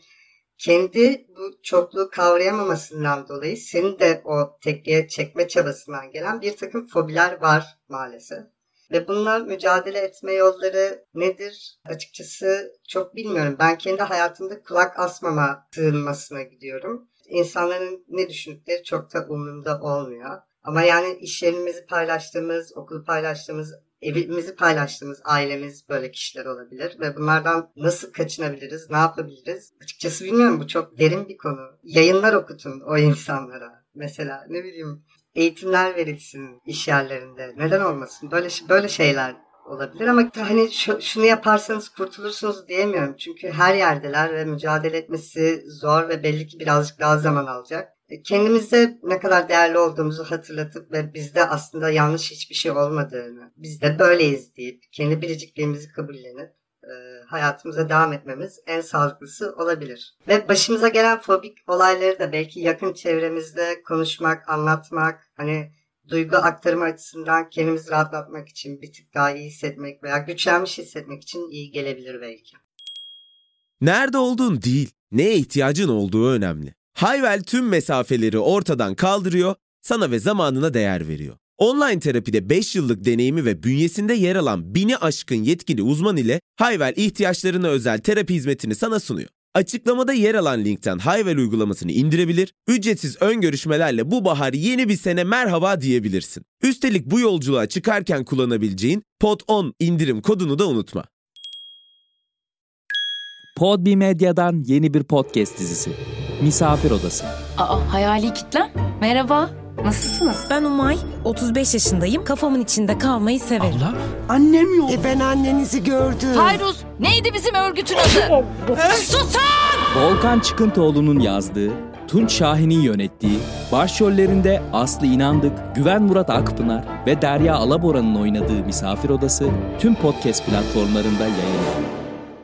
kendi bu çokluğu kavrayamamasından dolayı senin de o tekliğe çekme çabasından gelen bir takım fobiler var maalesef. Ve bununla mücadele etme yolları nedir? Açıkçası çok bilmiyorum. Ben kendi hayatımda kulak asmama sığınmasına gidiyorum. İnsanların ne düşündükleri çok da umurumda olmuyor. Ama yani iş yerimizi paylaştığımız, okulu paylaştığımız, evimizi paylaştığımız ailemiz böyle kişiler olabilir. Ve bunlardan nasıl kaçınabiliriz, ne yapabiliriz? Açıkçası bilmiyorum, bu çok derin bir konu. Yayınlar okutun o insanlara. Mesela ne bileyim eğitimler verilsin iş yerlerinde. Neden olmasın? Böyle böyle şeyler olabilir ama hani şu, şunu yaparsanız kurtulursunuz diyemiyorum. Çünkü her yerdeler ve mücadele etmesi zor ve belli ki birazcık daha zaman alacak. Kendimize ne kadar değerli olduğumuzu hatırlatıp ve bizde aslında yanlış hiçbir şey olmadığını, biz de böyleyiz deyip kendi biricikliğimizi kabullenip e, hayatımıza devam etmemiz en sağlıklısı olabilir. Ve başımıza gelen fobik olayları da belki yakın çevremizde konuşmak, anlatmak, hani duygu aktarımı açısından kendimizi rahatlatmak için, bir tık daha iyi hissetmek veya güçlenmiş hissetmek için iyi gelebilir belki. Nerede olduğun değil, neye ihtiyacın olduğu önemli. Hayvel tüm mesafeleri ortadan kaldırıyor, sana ve zamanına değer veriyor. Online terapide beş yıllık deneyimi ve bünyesinde yer alan bini aşkın yetkili uzman ile Hayvel ihtiyaçlarına özel terapi hizmetini sana sunuyor. Açıklamada yer alan linkten Hayvel uygulamasını indirebilir, ücretsiz ön görüşmelerle bu bahar yeni bir sene merhaba diyebilirsin. Üstelik bu yolculuğa çıkarken kullanabileceğin Pod on indirim kodunu da unutma. Podbi Medya'dan yeni bir podcast dizisi. Misafir Odası. Aa, hayali kitlem. Merhaba. Nasılsınız? Ben Umay, otuz beş yaşındayım. Kafamın içinde kalmayı severim. Abla, annem yok. E ben annenizi gördüm. Fayruz, neydi bizim örgütün adı? Susun! Volkan Çıkıntıoğlu'nun yazdığı, Tunç Şahin'in yönettiği, başrollerinde Aslı İnandık, Güven Murat Akpınar ve Derya Alabora'nın oynadığı Misafir Odası tüm podcast platformlarında yayınlanıyor.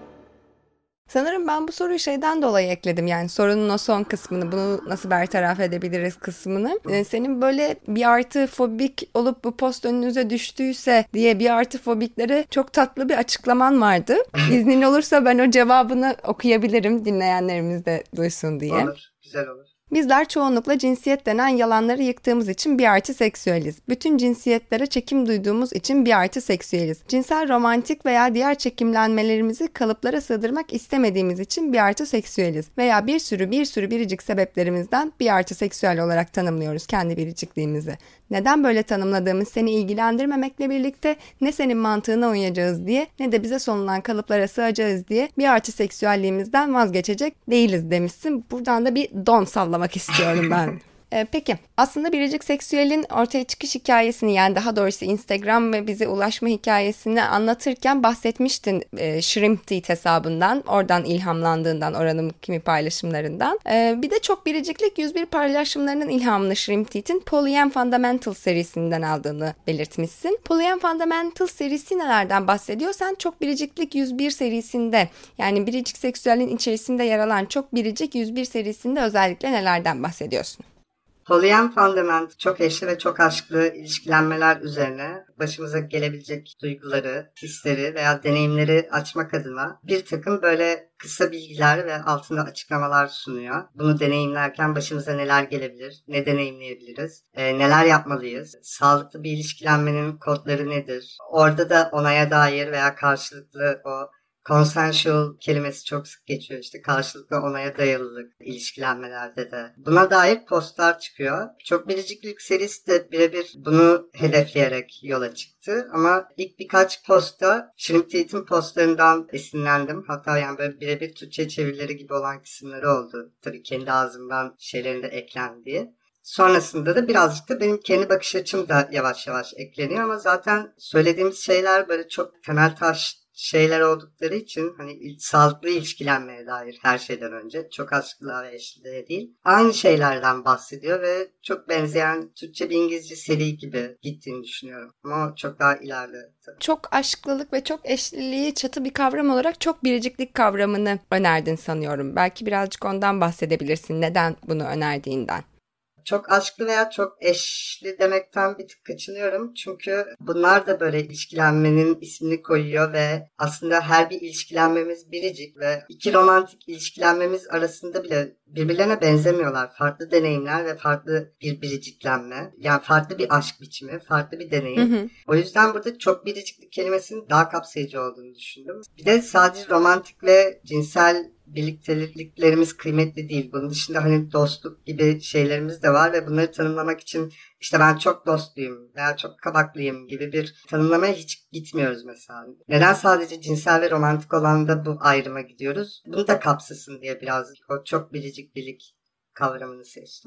Sanırım ben bu soruyu şeyden dolayı ekledim, yani sorunun o son kısmını, bunu nasıl bertaraf edebiliriz kısmını. Ee, senin böyle bir artı fobik olup bu post önünüze düştüyse diye bir artı fobiklere çok tatlı bir açıklaman vardı. İznin olursa ben o cevabını okuyabilirim, dinleyenlerimiz de duysun diye. Olur, güzel olur. Bizler çoğunlukla cinsiyet denen yalanları yıktığımız için bir artı seksüeliz. Bütün cinsiyetlere çekim duyduğumuz için bir artı seksüeliz. Cinsel, romantik veya diğer çekimlenmelerimizi kalıplara sığdırmak istemediğimiz için bir artı seksüeliz. Veya bir sürü bir sürü biricik sebeplerimizden bir artı seksüel olarak tanımlıyoruz kendi biricikliğimizi. Neden böyle tanımladığımız seni ilgilendirmemekle birlikte ne senin mantığına uyacağız diye ne de bize sunulan kalıplara sığacağız diye bir artı seksüelliğimizden vazgeçecek değiliz demişsin. Buradan da bir don sallamak istiyorum ben. Ee, peki aslında biricik seksüelin ortaya çıkış hikayesini, yani daha doğrusu Instagram ve bize ulaşma hikayesini anlatırken bahsetmiştin e, Shrimp Teeth hesabından, oradan ilhamlandığından, oranın kimi paylaşımlarından. E, bir de çok biriciklik yüz bir paylaşımlarının ilhamını Shrimp Teeth'in Polyam Fundamentals serisinden aldığını belirtmişsin. Polyam Fundamentals serisi nelerden bahsediyor? Sen çok biriciklik yüz bir serisinde, yani biricik seksüelin içerisinde yer alan çok biricik yüz bir serisinde özellikle nelerden bahsediyorsun? Polyam Fundament, çok eşli ve çok aşklı ilişkilenmeler üzerine başımıza gelebilecek duyguları, hisleri veya deneyimleri açmak adına bir takım böyle kısa bilgiler ve altında açıklamalar sunuyor. Bunu deneyimlerken başımıza neler gelebilir, ne deneyimleyebiliriz, e, neler yapmalıyız, sağlıklı bir ilişkilenmenin kodları nedir? Orada da onaya dair veya karşılıklı o consensual kelimesi çok sık geçiyor, işte karşılıklı onaya dayalılık ilişkilenmelerde de. Buna dair postlar çıkıyor. Çok biriciklik serisi de birebir bunu hedefleyerek yola çıktı. Ama ilk birkaç postta Shrimp Teeth'in postlarından esinlendim. Hatta yani böyle birebir Türkçe çevirileri gibi olan kısımları oldu. Tabii kendi ağzımdan şeylerin de eklendiği. Sonrasında da birazcık da benim kendi bakış açım da yavaş yavaş ekleniyor ama zaten söylediğimiz şeyler böyle çok temel taş şeyler oldukları için hani sağlıklı ilişkilenmeye dair her şeyden önce, çok aşklığa ve eşliliğe değil, aynı şeylerden bahsediyor ve çok benzeyen Türkçe bir İngilizce seri gibi gittiğini düşünüyorum. Ama çok daha ileride tabii. Çok aşklılık ve çok eşliliği çatı bir kavram olarak çok biriciklik kavramını önerdin sanıyorum. Belki birazcık ondan bahsedebilirsin. Neden bunu önerdiğinden? Çok aşklı veya çok eşli demekten bir tık kaçınıyorum. Çünkü bunlar da böyle ilişkilenmenin ismini koyuyor ve aslında her bir ilişkilenmemiz biricik ve iki romantik ilişkilenmemiz arasında bile birbirlerine benzemiyorlar. Farklı deneyimler ve farklı bir biriciklenme. Yani farklı bir aşk biçimi, farklı bir deneyim. Hı hı. O yüzden burada çok biriciklik kelimesinin daha kapsayıcı olduğunu düşündüm. Bir de sadece romantik ve cinsel birlikteliklerimiz kıymetli değil. Bunun dışında hani dostluk gibi şeylerimiz de var ve bunları tanımlamak için işte ben çok dostluyum veya çok kabaklıyım gibi bir tanımlamaya hiç gitmiyoruz mesela. Neden sadece cinsel ve romantik olan da bu ayrıma gidiyoruz? Bunu da kapsasın diye biraz o çok biriciklik kavramını seçtim.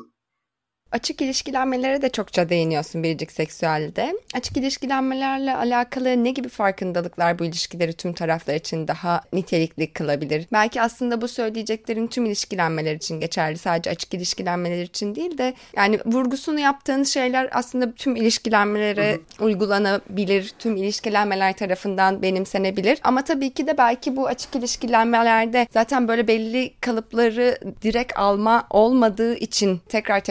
Açık ilişkilenmelere de çokça değiniyorsun biricik seksüelde. Açık ilişkilenmelerle alakalı ne gibi farkındalıklar bu ilişkileri tüm taraflar için daha nitelikli kılabilir? Belki aslında bu söyleyeceklerin tüm ilişkilenmeler için geçerli. Sadece açık ilişkilenmeler için değil de yani vurgusunu yaptığın şeyler aslında tüm ilişkilenmelere hı hı. uygulanabilir. Tüm ilişkilenmeler tarafından benimsenebilir. Ama tabii ki de belki bu açık ilişkilenmelerde zaten böyle belli kalıpları direkt alma olmadığı için tekrar tekrar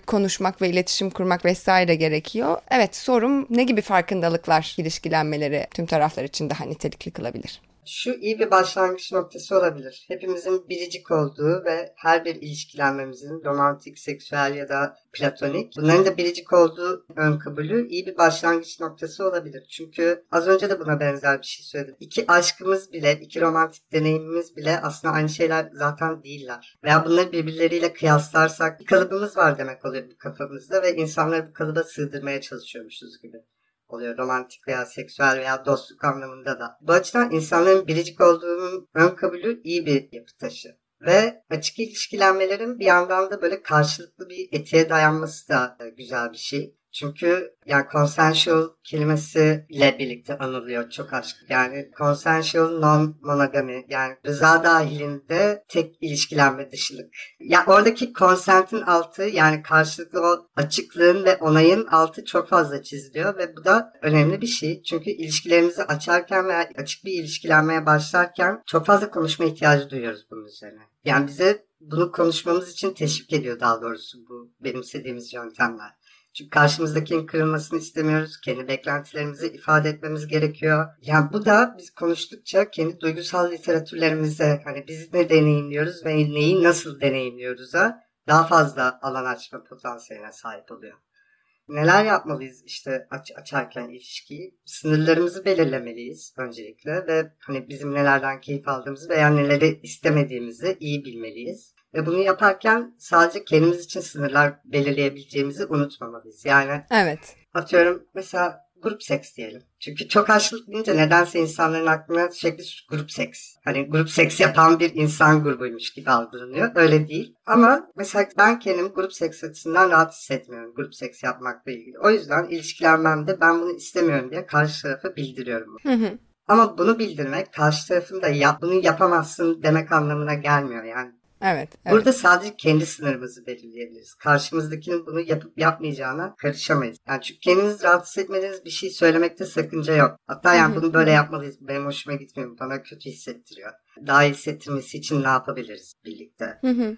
konuşmak ve iletişim kurmak vesaire gerekiyor. Evet, sorum ne gibi farkındalıklar ilişkilenmeleri tüm taraflar için daha nitelikli kılabilir? Şu iyi bir başlangıç noktası olabilir. Hepimizin biricik olduğu ve her bir ilişkilenmemizin romantik, seksüel ya da platonik, bunların da biricik olduğu ön kabulü iyi bir başlangıç noktası olabilir. Çünkü az önce de buna benzer bir şey söyledim. İki aşkımız bile, iki romantik deneyimimiz bile aslında aynı şeyler zaten değiller. Veya bunları birbirleriyle kıyaslarsak bir kalıbımız var demek oluyor bu kafamızda ve insanları bu kalıba sığdırmaya çalışıyormuşuz gibi oluyor, romantik veya seksüel veya dostluk anlamında da. Bu açıdan insanların biricik olduğunun ön kabulü iyi bir yapı taşı. Ve açık ilişkilenmelerin bir yandan da böyle karşılıklı bir etiğe dayanması da güzel bir şey. Çünkü yani consensual kelimesi ile birlikte anılıyor çok aşk. Yani consensual non-monogamy, yani rıza dahilinde tek ilişkilenme dışılık. Ya oradaki consent'in altı, yani karşılıklı o açıklığın ve onayın altı çok fazla çiziliyor ve bu da önemli bir şey. Çünkü ilişkilerimizi açarken veya açık bir ilişkilenmeye başlarken çok fazla konuşma ihtiyacı duyuyoruz bunun üzerine. Yani bize bunu konuşmamız için teşvik ediyor daha doğrusu bu benimsediğimiz yöntemler. Çünkü karşımızdakinin kırılmasını istemiyoruz. Kendi beklentilerimizi ifade etmemiz gerekiyor. Yani bu da biz konuştukça kendi duygusal literatürlerimize, hani biz ne deneyimliyoruz ve neyi nasıl deneyimliyoruz'a daha fazla alan açma potansiyeline sahip oluyor. Neler yapmalıyız işte aç, açarken ilişkiyi? Sınırlarımızı belirlemeliyiz öncelikle ve hani bizim nelerden keyif aldığımızı veya neleri istemediğimizi iyi bilmeliyiz. Ve bunu yaparken sadece kendimiz için sınırlar belirleyebileceğimizi unutmamalıyız. Yani evet. Atıyorum mesela grup seks diyelim. Çünkü çok aşklık deyince nedense insanların aklına sürekli grup seks. Hani grup seks yapan bir insan grubuymuş gibi algılanıyor. Öyle değil. Ama mesela ben kendim grup seks açısından rahat hissetmiyorum grup seks yapmakla ilgili. O yüzden ilişkilenmemde ben bunu istemiyorum diye karşı tarafa bildiriyorum. Hı hı. Ama bunu bildirmek karşı tarafın da yap, bunu yapamazsın demek anlamına gelmiyor yani. Evet, evet. Burada sadece kendi sınırımızı belirleyebiliriz. Karşımızdakinin bunu yapıp yapmayacağına karışamayız. Yani çünkü kendiniz rahatsız etmediğiniz bir şey söylemekte sakınca yok. Hatta yani bunu böyle yapmalıyız. Benim hoşuma gitmiyor. Bana kötü hissettiriyor. Daha iyi hissettirmesi için ne yapabiliriz birlikte?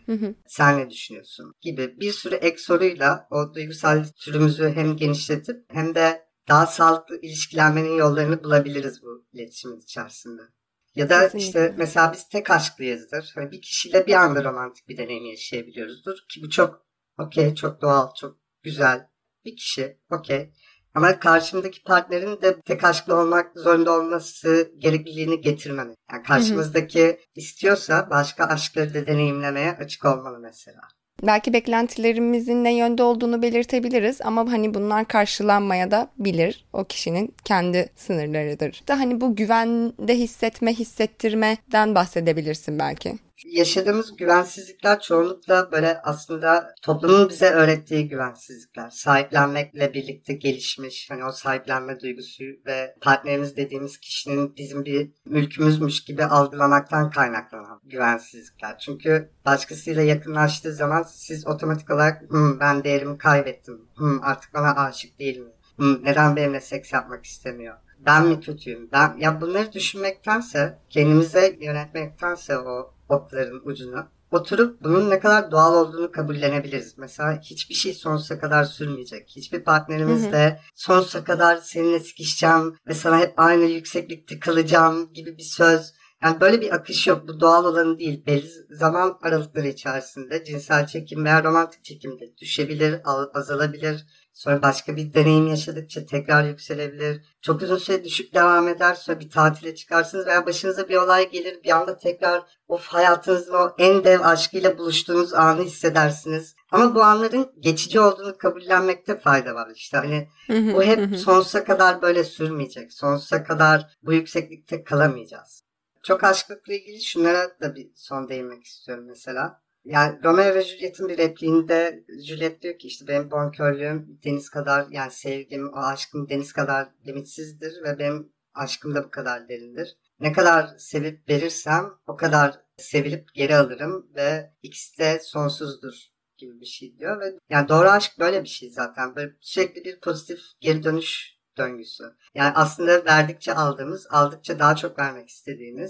Sen ne düşünüyorsun? Gibi bir sürü ek soruyla o duygusal türümüzü hem genişletip hem de daha sağlıklı ilişkilenmenin yollarını bulabiliriz bu iletişimin içerisinde. Ya da Kesinlikle. işte mesela biz tek aşklıyızdır. Hani bir kişiyle bir anda romantik bir deneyim yaşayabiliyoruzdur. Ki bu çok okey, çok doğal, çok güzel bir kişi. Okey. Ama karşımdaki partnerin de tek aşklı olmak zorunda olması gerekliliğini getirmemek. Yani karşımızdaki istiyorsa başka aşkları da deneyimlemeye açık olmalı mesela. Belki beklentilerimizin ne yönde olduğunu belirtebiliriz ama hani bunlar karşılanmaya da bilir. O kişinin kendi sınırlarıdır. Da hani bu güvende hissetme, hissettirmeden bahsedebilirsin belki. Yaşadığımız güvensizlikler çoğunlukla böyle aslında toplumun bize öğrettiği güvensizlikler. Sahiplenmekle birlikte gelişmiş hani o sahiplenme duygusu ve partnerimiz dediğimiz kişinin bizim bir mülkümüzmüş gibi algılamaktan kaynaklanan güvensizlikler. Çünkü başkasıyla yakınlaştığı zaman siz otomatik olarak Hm, ben değerimi kaybettim. Hm, artık bana aşık değil mi? Hm, neden benimle seks yapmak istemiyor? Ben mi kötüyüm? Ben ya bunları düşünmektense, kendimize yönetmektense o okların ucunu oturup bunun ne kadar doğal olduğunu kabullenebiliriz. Mesela hiçbir şey sonsuza kadar sürmeyecek. Hiçbir partnerimizle sonsuza kadar seninle sıkışacağım ve sana hep aynı yükseklikte kalacağım gibi bir söz. Yani böyle bir akış yok. Bu doğal olanı değil. Belli zaman aralıkları içerisinde cinsel çekim veya romantik çekim de düşebilir, azalabilir. Sonra başka bir deneyim yaşadıkça tekrar yükselebilir. Çok uzun süre düşük devam eder. Sonra bir tatile çıkarsınız veya başınıza bir olay gelir. Bir anda tekrar of hayatınızın o en dev aşkıyla buluştuğunuz anı hissedersiniz. Ama bu anların geçici olduğunu kabullenmekte fayda var işte. Hani bu hep sonsuza kadar böyle sürmeyecek. Sonsuza kadar bu yükseklikte kalamayacağız. Çok aşklıkla ilgili şunlara da bir son değinmek istiyorum mesela. Yani Romeo ve Juliet'in bir repliğinde Juliet diyor ki işte benim bonkörlüğüm deniz kadar, yani sevgim, o aşkım deniz kadar limitsizdir ve benim aşkım da bu kadar derindir. Ne kadar sevip verirsem o kadar sevilip geri alırım ve ikisi de sonsuzdur gibi bir şey diyor. Ve yani doğru aşk böyle bir şey zaten. Böyle sürekli bir pozitif geri dönüş döngüsü. Yani aslında verdikçe aldığımız, aldıkça daha çok vermek istediğimiz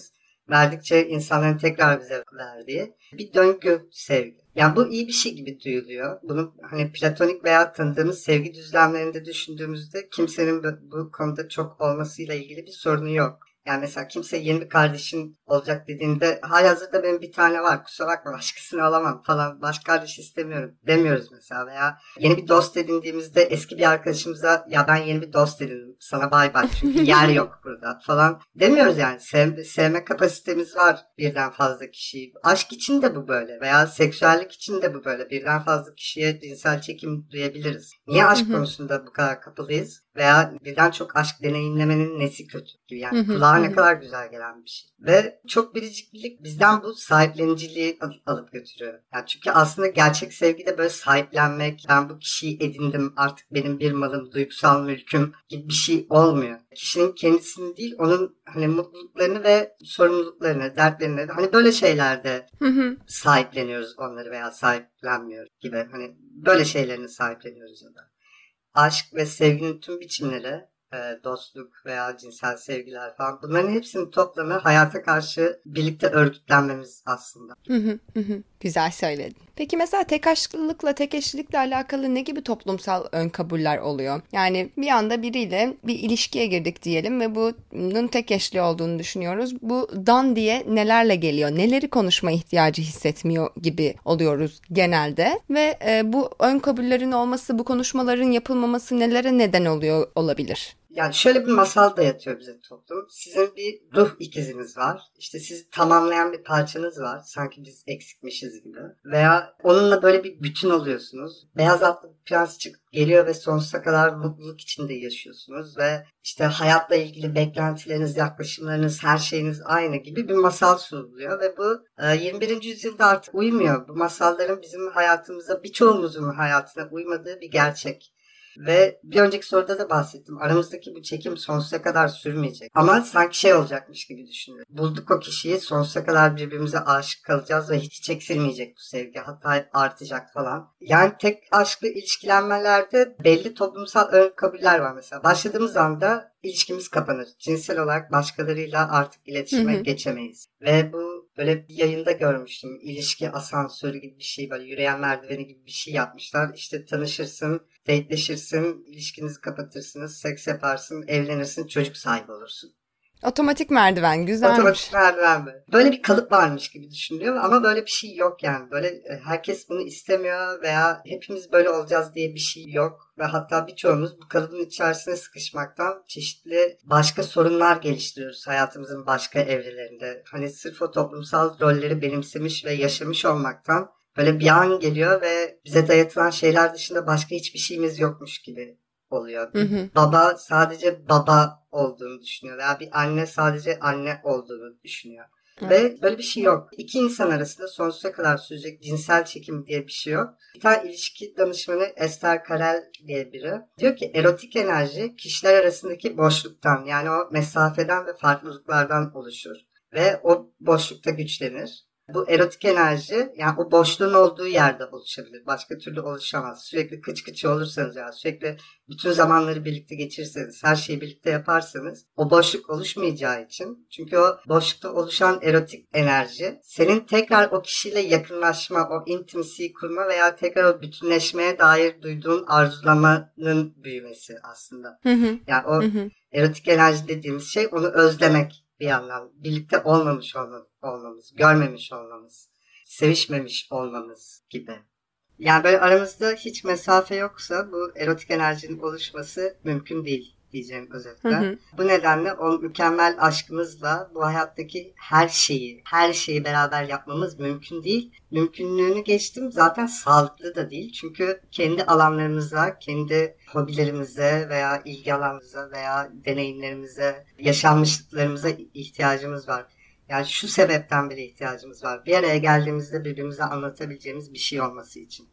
verdikçe insanların tekrar bize verdiği bir döngü sevgi. Yani bu iyi bir şey gibi duyuluyor. Bunu hani platonik veya tanıdığımız sevgi düzlemlerinde düşündüğümüzde kimsenin bu, bu konuda çok olmasıyla ilgili bir sorunu yok. Yani mesela kimse yeni bir kardeşin olacak dediğinde halihazırda benim bir tane var, kusura bakma başkasını alamam falan, başka kardeş istemiyorum demiyoruz mesela. Veya yeni bir dost edindiğimizde eski bir arkadaşımıza ya ben yeni bir dost edindim sana bay bay çünkü yer yok burada falan demiyoruz yani. Sev, sevme kapasitemiz var birden fazla kişiyi. Aşk için de bu böyle veya seksüellik için de bu böyle. Birden fazla kişiye cinsel çekim duyabiliriz. Niye aşk konusunda bu kadar kapalıyız? Veya birden çok aşk deneyimlemenin nesi kötü gibi yani. Hı hı, Kulağa hı. ne kadar güzel gelen bir şey. Ve çok biriciklik bizden bu sahipleniciliği al- alıp götürüyor. Yani çünkü aslında gerçek sevgi de böyle sahiplenmek, ben bu kişiyi edindim artık benim bir malım, duygusal mülküm gibi bir şey olmuyor. Kişinin kendisini değil, onun hani mutluluklarını ve sorumluluklarını, dertlerini, hani böyle şeylerde Hı hı. sahipleniyoruz onları veya sahiplenmiyoruz gibi. Hani böyle şeylerini sahipleniyoruz ya da. Aşk ve sevginin tüm biçimleri, dostluk veya cinsel sevgiler falan, bunların hepsinin toplamı hayata karşı birlikte örgütlenmemiz aslında. Hı hı, hı hı. Güzel söyledin. Peki mesela tek aşklılıkla, tek eşlilikle alakalı ne gibi toplumsal ön kabuller oluyor? Yani bir anda biriyle bir ilişkiye girdik diyelim ve bunun tek eşli olduğunu düşünüyoruz. Bu dan diye nelerle geliyor? Neleri konuşma ihtiyacı hissetmiyor gibi oluyoruz genelde. Ve e, bu ön kabullerin olması, bu konuşmaların yapılmaması nelere neden oluyor olabilir? Yani şöyle bir masal dayatıyor bize toplum. Sizin bir ruh ikiziniz var. İşte sizi tamamlayan bir parçanız var. Sanki biz eksikmişiz gibi. Veya onunla böyle bir bütün oluyorsunuz. Beyaz atlı bir prens çıkıp geliyor ve sonsuza kadar mutluluk içinde yaşıyorsunuz. Ve işte hayatla ilgili beklentileriniz, yaklaşımlarınız, her şeyiniz aynı gibi bir masal sunuluyor. Ve bu yirmi birinci yüzyılda artık uymuyor. Bu masalların bizim hayatımıza, birçoğumuzun hayatına uymadığı bir gerçek. Ve bir önceki soruda da bahsettim. Aramızdaki bu çekim sonsuza kadar sürmeyecek. Ama sanki şey olacakmış gibi düşünüyorum. Bulduk o kişiyi, sonsuza kadar birbirimize aşık kalacağız ve hiç eksilmeyecek bu sevgi. Hatta artacak falan. Yani tek aşklı ilişkilenmelerde belli toplumsal ön kabuller var mesela. Başladığımız anda ilişkimiz kapanır. Cinsel olarak başkalarıyla artık iletişime Hı hı. geçemeyiz. Ve bu böyle bir yayında görmüştüm. İlişki asansörü gibi bir şey, böyle yürüyen merdiveni gibi bir şey yapmışlar. İşte tanışırsın, dateleşirsin, ilişkinizi kapatırsınız, seks yaparsın, evlenirsin, çocuk sahibi olursun. Otomatik merdiven güzelmiş. Otomatik merdiven böyle. Böyle bir kalıp varmış gibi düşünülüyor ama böyle bir şey yok yani. Böyle herkes bunu istemiyor veya hepimiz böyle olacağız diye bir şey yok. Ve hatta birçoğumuz bu kalıbın içerisine sıkışmaktan çeşitli başka sorunlar geliştiriyoruz hayatımızın başka evrelerinde. Hani sırf o toplumsal rolleri benimsemiş ve yaşamış olmaktan böyle bir an geliyor ve bize dayatılan şeyler dışında başka hiçbir şeyimiz yokmuş gibi oluyor. Hı hı. Baba sadece baba olduğunu düşünüyor veya bir anne sadece anne olduğunu düşünüyor. Evet. Ve böyle bir şey yok. İki insan arasında sonsuza kadar sürecek cinsel çekim diye bir şey yok. Bir tane ilişki danışmanı Esther Carell diye biri diyor ki erotik enerji kişiler arasındaki boşluktan, yani o mesafeden ve farklılıklardan oluşur. Ve o boşlukta güçlenir. Bu erotik enerji yani o boşluğun olduğu yerde oluşabilir. Başka türlü oluşamaz. Sürekli kıç kıç olursanız yani sürekli bütün zamanları birlikte geçirirseniz, her şeyi birlikte yaparsanız o boşluk oluşmayacağı için. Çünkü o boşlukta oluşan erotik enerji senin tekrar o kişiyle yakınlaşma, o intimacy'yi kurma veya tekrar o bütünleşmeye dair duyduğun arzulamanın büyümesi aslında. Hı hı. Yani o Hı hı. erotik enerji dediğimiz şey onu özlemek. Bir yandan birlikte olmamış olmamız, görmemiş olmamız, sevişmemiş olmamız gibi. Yani böyle aramızda hiç mesafe yoksa bu erotik enerjinin oluşması mümkün değil diyeceğim özetle. Hı hı. Bu nedenle o mükemmel aşkımızla bu hayattaki her şeyi, her şeyi beraber yapmamız mümkün değil. Mümkünlüğünü geçtim, zaten sağlıklı da değil. Çünkü kendi alanlarımıza, kendi hobilerimize veya ilgi alanımıza veya deneyimlerimize, yaşanmışlıklarımıza ihtiyacımız var. Yani şu sebepten bile ihtiyacımız var. Bir araya geldiğimizde birbirimize anlatabileceğimiz bir şey olması için.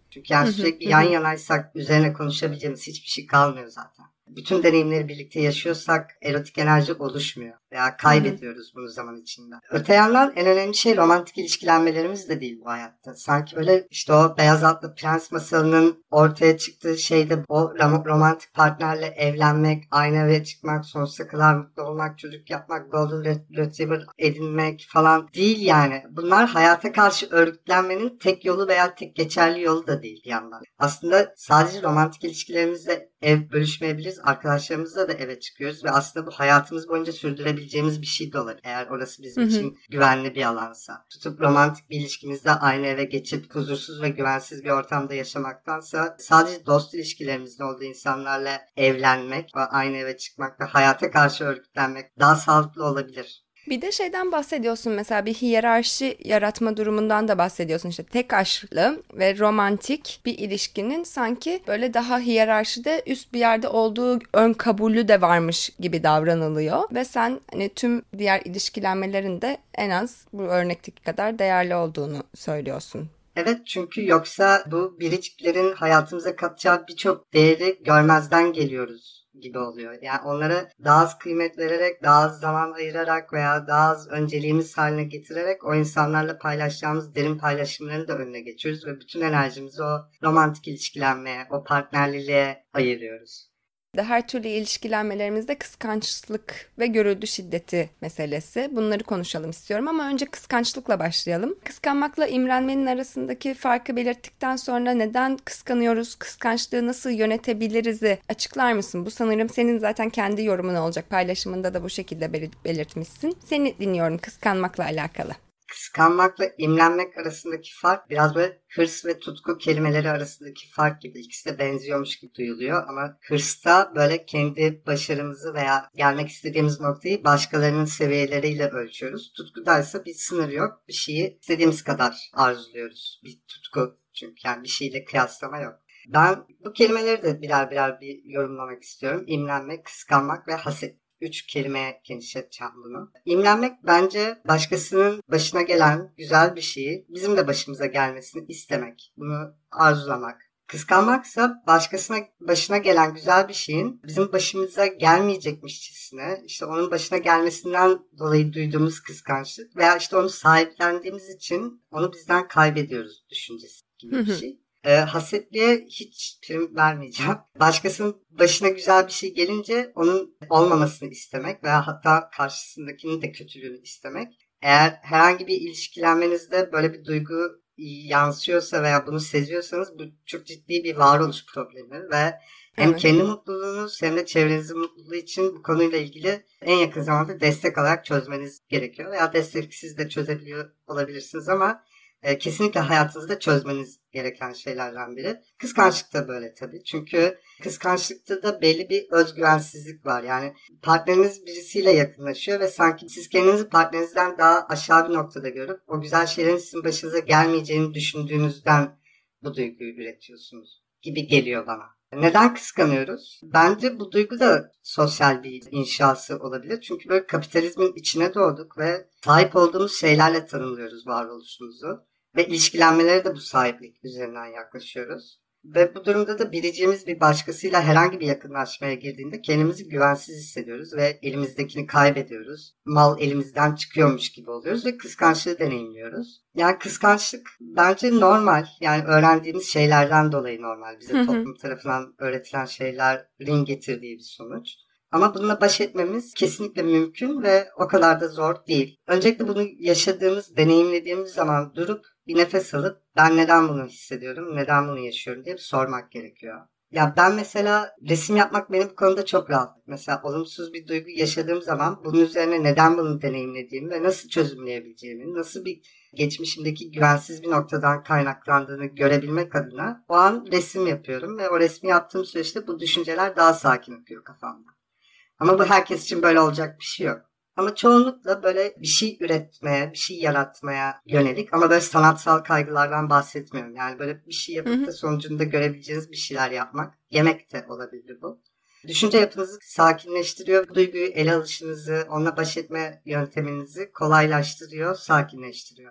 Çünkü yani sürekli yan yanaysak üzerine konuşabileceğimiz hiçbir şey kalmıyor zaten. Bütün deneyimleri birlikte yaşıyorsak erotik enerji oluşmuyor veya kaybediyoruz bunu zaman içinde. Öte yandan en önemli şey romantik ilişkilenmelerimiz de değil bu hayatta. Sanki böyle işte o beyaz atlı prens masalının ortaya çıktığı şeyde o romantik partnerle evlenmek, aynı eve çıkmak, sonsuza kadar mutlu olmak, çocuk yapmak, golden retriever edinmek falan değil yani. Bunlar hayata karşı örgütlenmenin tek yolu veya tek geçerli yolu da değil bir yandan. Aslında sadece romantik ilişkilerimizde ev bölüşmeyebiliriz. Arkadaşlarımızla da eve çıkıyoruz ve aslında bu hayatımız boyunca sürdürebileceğimiz bir şey de olabilir. Eğer orası bizim hı hı. için güvenli bir alansa. Tutup romantik bir ilişkimizde aynı eve geçip huzursuz ve güvensiz bir ortamda yaşamaktansa sadece dost ilişkilerimizde olduğu insanlarla evlenmek ve aynı eve çıkmak ve hayata karşı örgütlenmek daha sağlıklı olabilir. Bir de şeyden bahsediyorsun, mesela bir hiyerarşi yaratma durumundan da bahsediyorsun. İşte tek aşklı ve romantik bir ilişkinin sanki böyle daha hiyerarşide üst bir yerde olduğu ön kabulü de varmış gibi davranılıyor. Ve sen hani tüm diğer ilişkilenmelerin de en az bu örnekteki kadar değerli olduğunu söylüyorsun. Evet, çünkü yoksa bu biriciklerin hayatımıza katacağı birçok değeri görmezden geliyoruz gibi oluyor. Yani onlara daha az kıymet vererek, daha az zaman ayırarak veya daha az önceliğimiz haline getirerek o insanlarla paylaşacağımız derin paylaşımların da önüne geçiyoruz ve bütün enerjimizi o romantik ilişkilenmeye, o partnerliliğe ayırıyoruz. Her türlü ilişkilenmelerimizde kıskançlık ve görüldü şiddeti meselesi. Bunları konuşalım istiyorum ama önce kıskançlıkla başlayalım. Kıskanmakla imrenmenin arasındaki farkı belirttikten sonra neden kıskanıyoruz, kıskançlığı nasıl yönetebiliriz'i açıklar mısın? Bu sanırım senin zaten kendi yorumun olacak. Paylaşımında da bu şekilde belirtmişsin. Seni dinliyorum kıskanmakla alakalı. Kıskanmakla imrenmek arasındaki fark biraz böyle hırs ve tutku kelimeleri arasındaki fark gibi. İkisi de benziyormuş gibi duyuluyor ama hırsta böyle kendi başarımızı veya gelmek istediğimiz noktayı başkalarının seviyeleriyle ölçüyoruz. Tutkudaysa bir sınır yok. Bir şeyi istediğimiz kadar arzuluyoruz. Bir tutku çünkü yani bir şeyle kıyaslama yok. Ben bu kelimeleri de birer birer bir yorumlamak istiyorum. İmrenmek, kıskanmak ve haset. Üç kelimeye genişleteceğim bunu. İmrenmek bence başkasının başına gelen güzel bir şeyi bizim de başımıza gelmesini istemek. Bunu arzulamak. Kıskanmaksa başkasına başına gelen güzel bir şeyin bizim başımıza gelmeyecekmişçesine, işte onun başına gelmesinden dolayı duyduğumuz kıskançlık veya işte onu sahiplendiğimiz için onu bizden kaybediyoruz düşüncesi gibi bir şey. E, hasetliğe hiç prim vermeyeceğim. Başkasının başına güzel bir şey gelince onun olmamasını istemek veya hatta karşısındakinin de kötülüğünü istemek. Eğer herhangi bir ilişkilenmenizde böyle bir duygu yansıyorsa veya bunu seziyorsanız bu çok ciddi bir varoluş problemi ve hem evet. kendi mutluluğunuz hem de çevrenizin mutluluğu için bu konuyla ilgili en yakın zamanda destek alarak çözmeniz gerekiyor. Veya desteksiz de çözebiliyor olabilirsiniz ama e, kesinlikle hayatınızda çözmeniz gereken şeylerden biri. Kıskançlık da böyle tabii. Çünkü kıskançlıkta da belli bir özgüvensizlik var. Yani partneriniz birisiyle yakınlaşıyor ve sanki siz kendinizi partnerinizden daha aşağı bir noktada görüp o güzel şeylerin sizin başınıza gelmeyeceğini düşündüğünüzden bu duyguyu üretiyorsunuz gibi geliyor bana. Neden kıskanıyoruz? Bence bu duygu da sosyal bir inşası olabilir. Çünkü böyle kapitalizmin içine doğduk ve sahip olduğumuz şeylerle tanımlıyoruz varoluşumuzu. Ve ilişkilenmelere de bu sahiplik üzerinden yaklaşıyoruz. Ve bu durumda da biriciğimiz bir başkasıyla herhangi bir yakınlaşmaya girdiğinde kendimizi güvensiz hissediyoruz ve elimizdekini kaybediyoruz. Mal elimizden çıkıyormuş gibi oluyoruz ve kıskançlığı deneyimliyoruz. Yani kıskançlık bence normal. Yani öğrendiğimiz şeylerden dolayı normal. Bize toplum tarafından öğretilen şeylerin getirdiği bir sonuç. Ama bununla baş etmemiz kesinlikle mümkün ve o kadar da zor değil. Öncelikle bunu yaşadığımız, deneyimlediğimiz zaman durup bir nefes alıp ben neden bunu hissediyorum, neden bunu yaşıyorum diye bir sormak gerekiyor. Ya ben mesela resim yapmak benim bu konuda çok rahat. Mesela olumsuz bir duygu yaşadığım zaman bunun üzerine neden bunu deneyimlediğimi ve nasıl çözümleyebileceğimi, nasıl bir geçmişimdeki güvensiz bir noktadan kaynaklandığını görebilmek adına o an resim yapıyorum ve o resmi yaptığım süreçte bu düşünceler daha sakin akıyor kafamda. Ama bu herkes için böyle olacak bir şey yok. Ama çoğunlukla böyle bir şey üretmeye, bir şey yaratmaya yönelik ama böyle sanatsal kaygılardan bahsetmiyorum. Yani böyle bir şey yapıp da sonucunda görebileceğiniz bir şeyler yapmak. Yemek de olabilir bu. Düşünce yapınızı sakinleştiriyor. Duyguyu ele alışınızı, onunla baş etme yönteminizi kolaylaştırıyor, sakinleştiriyor.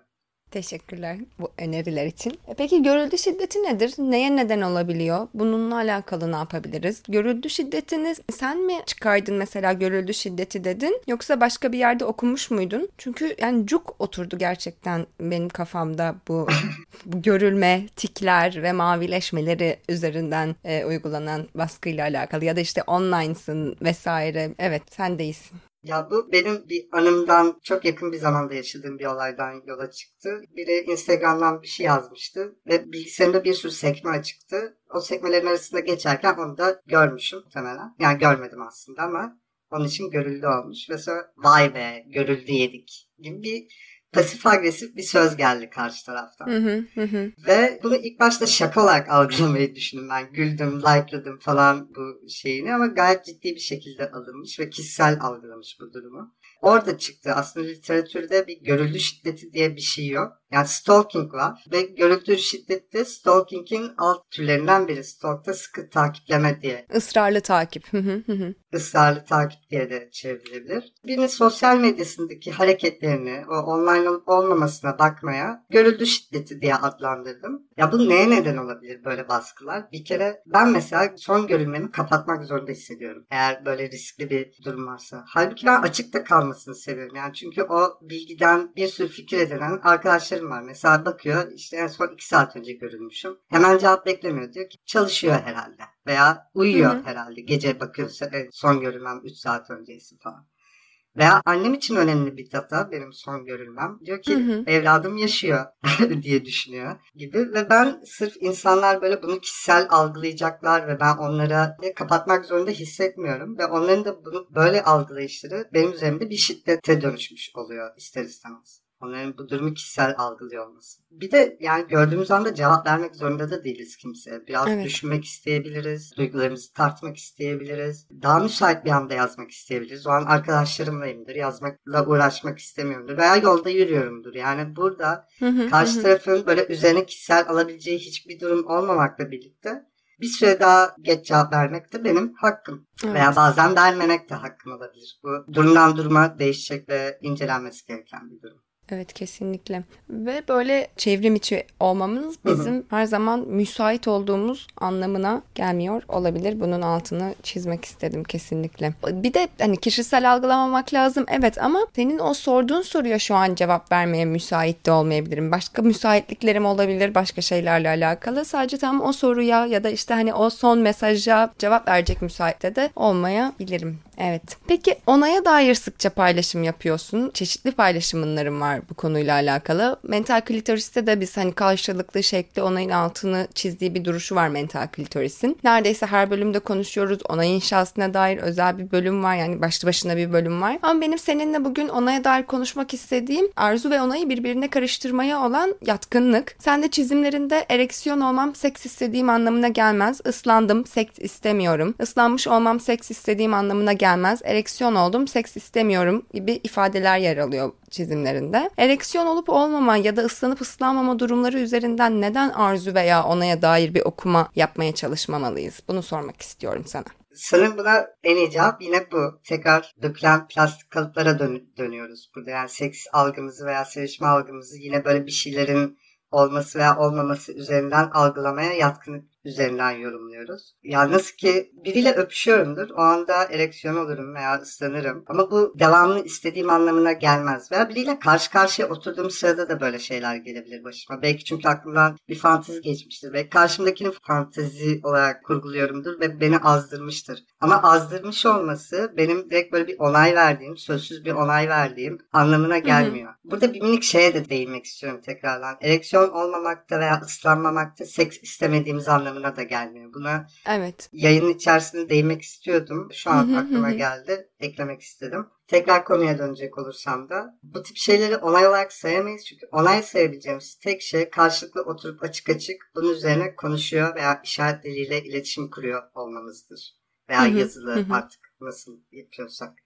Teşekkürler bu öneriler için. E Peki görüldü şiddeti nedir? Neye neden olabiliyor? Bununla alakalı ne yapabiliriz? Görüldü şiddetini sen mi çıkardın mesela, görüldü şiddeti dedin? Yoksa başka bir yerde okumuş muydun? Çünkü yani cuk oturdu gerçekten benim kafamda bu, bu görülme, tikler ve mavileşmeleri üzerinden e, uygulanan baskıyla alakalı. Ya da işte online'sın vesaire. Evet, sendeyiz. Ya bu benim bir anımdan, çok yakın bir zamanda yaşadığım bir olaydan yola çıktı. Biri Instagram'dan bir şey yazmıştı ve bilgisayarımda bir sürü sekme açıktı. O sekmelerin arasında geçerken onu da görmüşüm muhtemelen. Yani görmedim aslında ama onun için görüldü olmuş. Ve sonra vay be görüldü yedik gibi bir pasif agresif bir söz geldi karşı taraftan. Hı hı, hı hı. Ve bunu ilk başta şaka olarak algılamayı düşündüm ben. Güldüm, likeladım falan bu şeyini ama gayet ciddi bir şekilde alınmış ve kişisel algılamış bu durumu. Orada çıktı. Aslında literatürde bir görüldü şiddeti diye bir şey yok. Yani stalking var ve görüldü şiddette stalking'in alt türlerinden biri. Stalk'ta sıkı takipleme diye. Israrlı takip. Hı hı, hı hı. Israrlı takip diye de çevrilebilir. Birinin sosyal medyasındaki hareketlerini, o online olup olmamasına bakmaya görüldü şiddeti diye adlandırdım. Ya bu neye neden olabilir böyle baskılar? Bir kere ben mesela son görülmemi kapatmak zorunda hissediyorum. Eğer böyle riskli bir durum varsa. Halbuki ben açıkta kalmasını seviyorum. Yani çünkü o bilgiden bir sürü fikir edinen arkadaşlarım var. Mesela bakıyor, işte en son iki saat önce görülmüşüm. Hemen cevap beklemiyor. Diyor ki çalışıyor herhalde. Veya uyuyor hı hı. herhalde. Gece bakıyorsa evet, son görülmem üç saat öncesi falan. Veya annem için önemli bir data benim son görülmem. Diyor ki hı hı. evladım yaşıyor diye düşünüyor gibi. Ve ben sırf insanlar böyle bunu kişisel algılayacaklar ve ben onlara kapatmak zorunda hissetmiyorum. Ve onların da bunu böyle algılayışları benim üzerimde bir şiddete dönüşmüş oluyor ister istemez. Onların bu durumu kişisel algılıyor olması. Bir de yani gördüğümüz anda cevap vermek zorunda da değiliz kimseye. Biraz evet. düşünmek isteyebiliriz. Duygularımızı tartmak isteyebiliriz. Daha müsait bir anda yazmak isteyebiliriz. O an arkadaşlarımlayımdır. Yazmakla uğraşmak istemiyorumdur. Veya yolda yürüyorumdur. Yani burada hı hı, karşı hı. tarafın böyle üzerine kişisel alabileceği hiçbir durum olmamakla birlikte bir süre daha geç cevap vermek de benim hakkım. Evet. Veya bazen vermemek de hakkım olabilir. Bu durumdan duruma değişecek ve incelenmesi gereken bir durum. Evet, kesinlikle. Ve böyle çevrim içi olmamız bizim hı hı. her zaman müsait olduğumuz anlamına gelmiyor olabilir. Bunun altını çizmek istedim kesinlikle. Bir de hani kişisel algılamamak lazım evet, ama senin o sorduğun soruya şu an cevap vermeye müsait de olmayabilirim. Başka müsaitliklerim olabilir, başka şeylerle alakalı. Sadece tam o soruya ya da işte hani o son mesaja cevap verecek müsaitte de olmayabilirim. Evet. Peki onaya dair sıkça paylaşım yapıyorsun. Çeşitli paylaşımların var bu konuyla alakalı. Mental klitoris'te de biz hani karşılıklı şekli onayın altını çizdiği bir duruşu var mental klitoris'in. Neredeyse her bölümde konuşuyoruz. Onay inşasına dair özel bir bölüm var. Yani başlı başına bir bölüm var. Ama benim seninle bugün onaya dair konuşmak istediğim arzu ve onayı birbirine karıştırmaya olan yatkınlık. Sen de çizimlerinde ereksiyon olmam seks istediğim anlamına gelmez. Islandım, seks istemiyorum. Islanmış olmam seks istediğim anlamına gelmez. gelmez. Ereksiyon oldum, seks istemiyorum gibi ifadeler yer alıyor çizimlerinde. Ereksiyon olup olmama ya da ıslanıp ıslanmama durumları üzerinden neden arzu veya onaya dair bir okuma yapmaya çalışmamalıyız? Bunu sormak istiyorum sana. Sanırım buna en iyi cevap yine bu. Tekrar dökülen plastik kalıplara dön- dönüyoruz burada. Yani seks algımızı veya sevişme algımızı yine böyle bir şeylerin olması veya olmaması üzerinden algılamaya yatkınlık üzerinden yorumluyoruz. Yani nasıl ki biriyle öpüşüyorumdur, o anda ereksiyon olurum veya ıslanırım. Ama bu devamlı istediğim anlamına gelmez. Veya biriyle karşı karşıya oturduğum sırada da böyle şeyler gelebilir başıma. Belki çünkü aklımdan bir fantezi geçmiştir ve karşımdakini fantezi olarak kurguluyorumdur ve beni azdırmıştır. Ama azdırmış olması benim direkt böyle bir onay verdiğim, sözsüz bir onay verdiğim anlamına gelmiyor. Hı hı. Burada bir minik şeye de değinmek istiyorum tekrardan. Ereksiyon olmamakta veya ıslanmamakta seks istemediğimiz anlamına da gelmiyor. Buna evet. yayının içerisinde değinmek istiyordum. Şu an aklıma geldi. Eklemek istedim. Tekrar konuya dönecek olursam da bu tip şeyleri onay olarak sayamayız. Çünkü onay sayabileceğimiz tek şey karşılıklı oturup açık açık bunun üzerine konuşuyor veya işaret diliyle iletişim kuruyor olmamızdır. Veya yazılı artık nasıl yapıyorsak.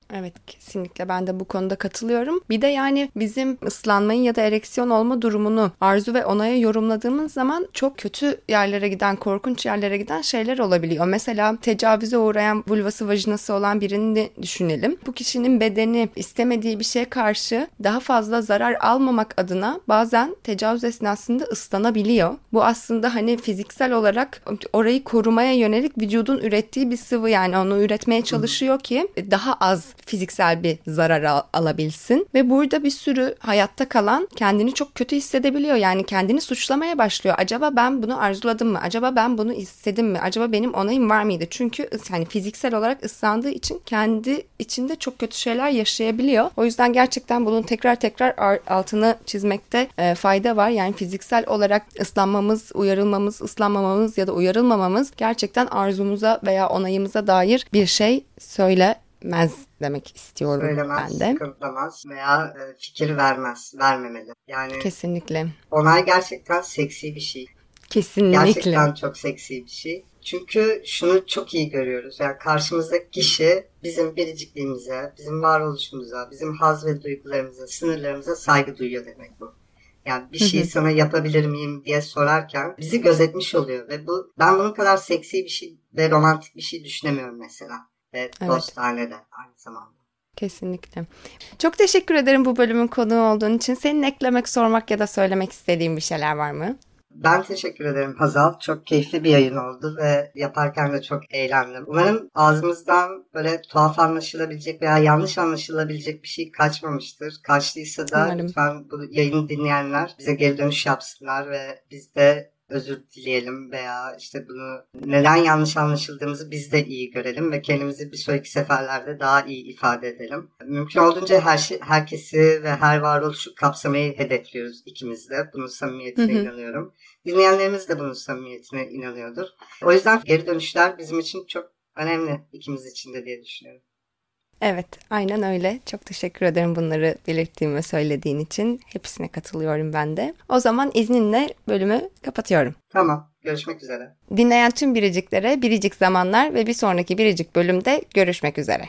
Evet, kesinlikle ben de bu konuda katılıyorum. Bir de yani bizim ıslanmayı ya da ereksiyon olma durumunu arzu ve onaya yorumladığımız zaman çok kötü yerlere giden, korkunç yerlere giden şeyler olabiliyor. Mesela tecavüze uğrayan, vulvası vajinası olan birini düşünelim. Bu kişinin bedeni istemediği bir şeye karşı daha fazla zarar almamak adına bazen tecavüz esnasında ıslanabiliyor. Bu aslında hani fiziksel olarak orayı korumaya yönelik vücudun ürettiği bir sıvı, yani onu üretmeye çalışıyor ki daha az fiziksel bir zarar al- alabilsin ve burada bir sürü hayatta kalan kendini çok kötü hissedebiliyor. Yani kendini suçlamaya başlıyor. Acaba ben bunu arzuladım mı? Acaba ben bunu istedim mi? Acaba benim onayım var mıydı? Çünkü hani fiziksel olarak ıslandığı için kendi içinde çok kötü şeyler yaşayabiliyor. O yüzden gerçekten bunun tekrar tekrar altını çizmekte e, fayda var. Yani fiziksel olarak ıslanmamız, uyarılmamız, ıslanmamamız ya da uyarılmamamız gerçekten arzumuza veya onayımıza dair bir şey söylemez demek istiyorum Söylemez, ben de. sıkıntılamaz veya e, fikir vermez, vermemeli. Yani Kesinlikle. onay gerçekten seksi bir şey. Kesinlikle. Gerçekten çok seksi bir şey. Çünkü şunu çok iyi görüyoruz. Yani karşımızdaki kişi bizim biricikliğimize, bizim varoluşumuza, bizim haz ve duygularımıza, sınırlarımıza saygı duyuyor demek bu. Yani bir şeyi sana yapabilir miyim diye sorarken bizi gözetmiş oluyor ve bu, ben bunun kadar seksi bir şey ve romantik bir şey düşünemiyorum mesela. Ve Evet. dostane de aynı zamanda. Kesinlikle. Çok teşekkür ederim bu bölümün konuğu olduğun için. Senin eklemek, sormak ya da söylemek istediğin bir şeyler var mı? Ben teşekkür ederim Hazal. Çok keyifli bir yayın oldu ve yaparken de çok eğlendim. Umarım ağzımızdan böyle tuhaf anlaşılabilecek veya yanlış anlaşılabilecek bir şey kaçmamıştır. Kaçtıysa da Umarım. lütfen bu yayını dinleyenler bize geri dönüş yapsınlar ve biz de özür dileyelim veya işte bunu neden yanlış anlaşıldığımızı biz de iyi görelim ve kendimizi bir sonraki seferlerde daha iyi ifade edelim. Mümkün olduğunca her şey, herkesi ve her varoluşu kapsamayı hedefliyoruz ikimiz de. Bunun samimiyetine Hı hı. inanıyorum. Dinleyenlerimiz de bunun samimiyetine inanıyordur. O yüzden geri dönüşler bizim için çok önemli, ikimiz için de diye düşünüyorum. Evet, aynen öyle. Çok teşekkür ederim bunları belirttiğin ve söylediğin için. Hepsine katılıyorum ben de. O zaman izninle bölümü kapatıyorum. Tamam, görüşmek üzere. Dinleyen tüm biriciklere biricik zamanlar ve bir sonraki biricik bölümde görüşmek üzere.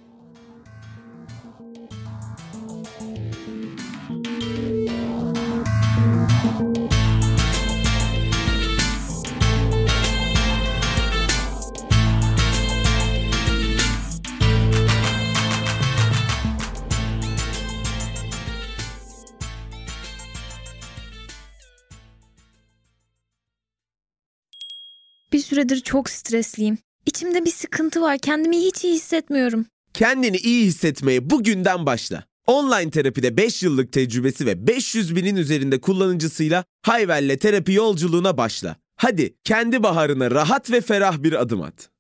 Bir süredir çok stresliyim. İçimde bir sıkıntı var. Kendimi hiç iyi hissetmiyorum. Kendini iyi hissetmeye bugünden başla. Online terapide beş yıllık tecrübesi ve beş yüz binin üzerinde kullanıcısıyla Hayvel'le terapi yolculuğuna başla. Hadi kendi baharına rahat ve ferah bir adım at.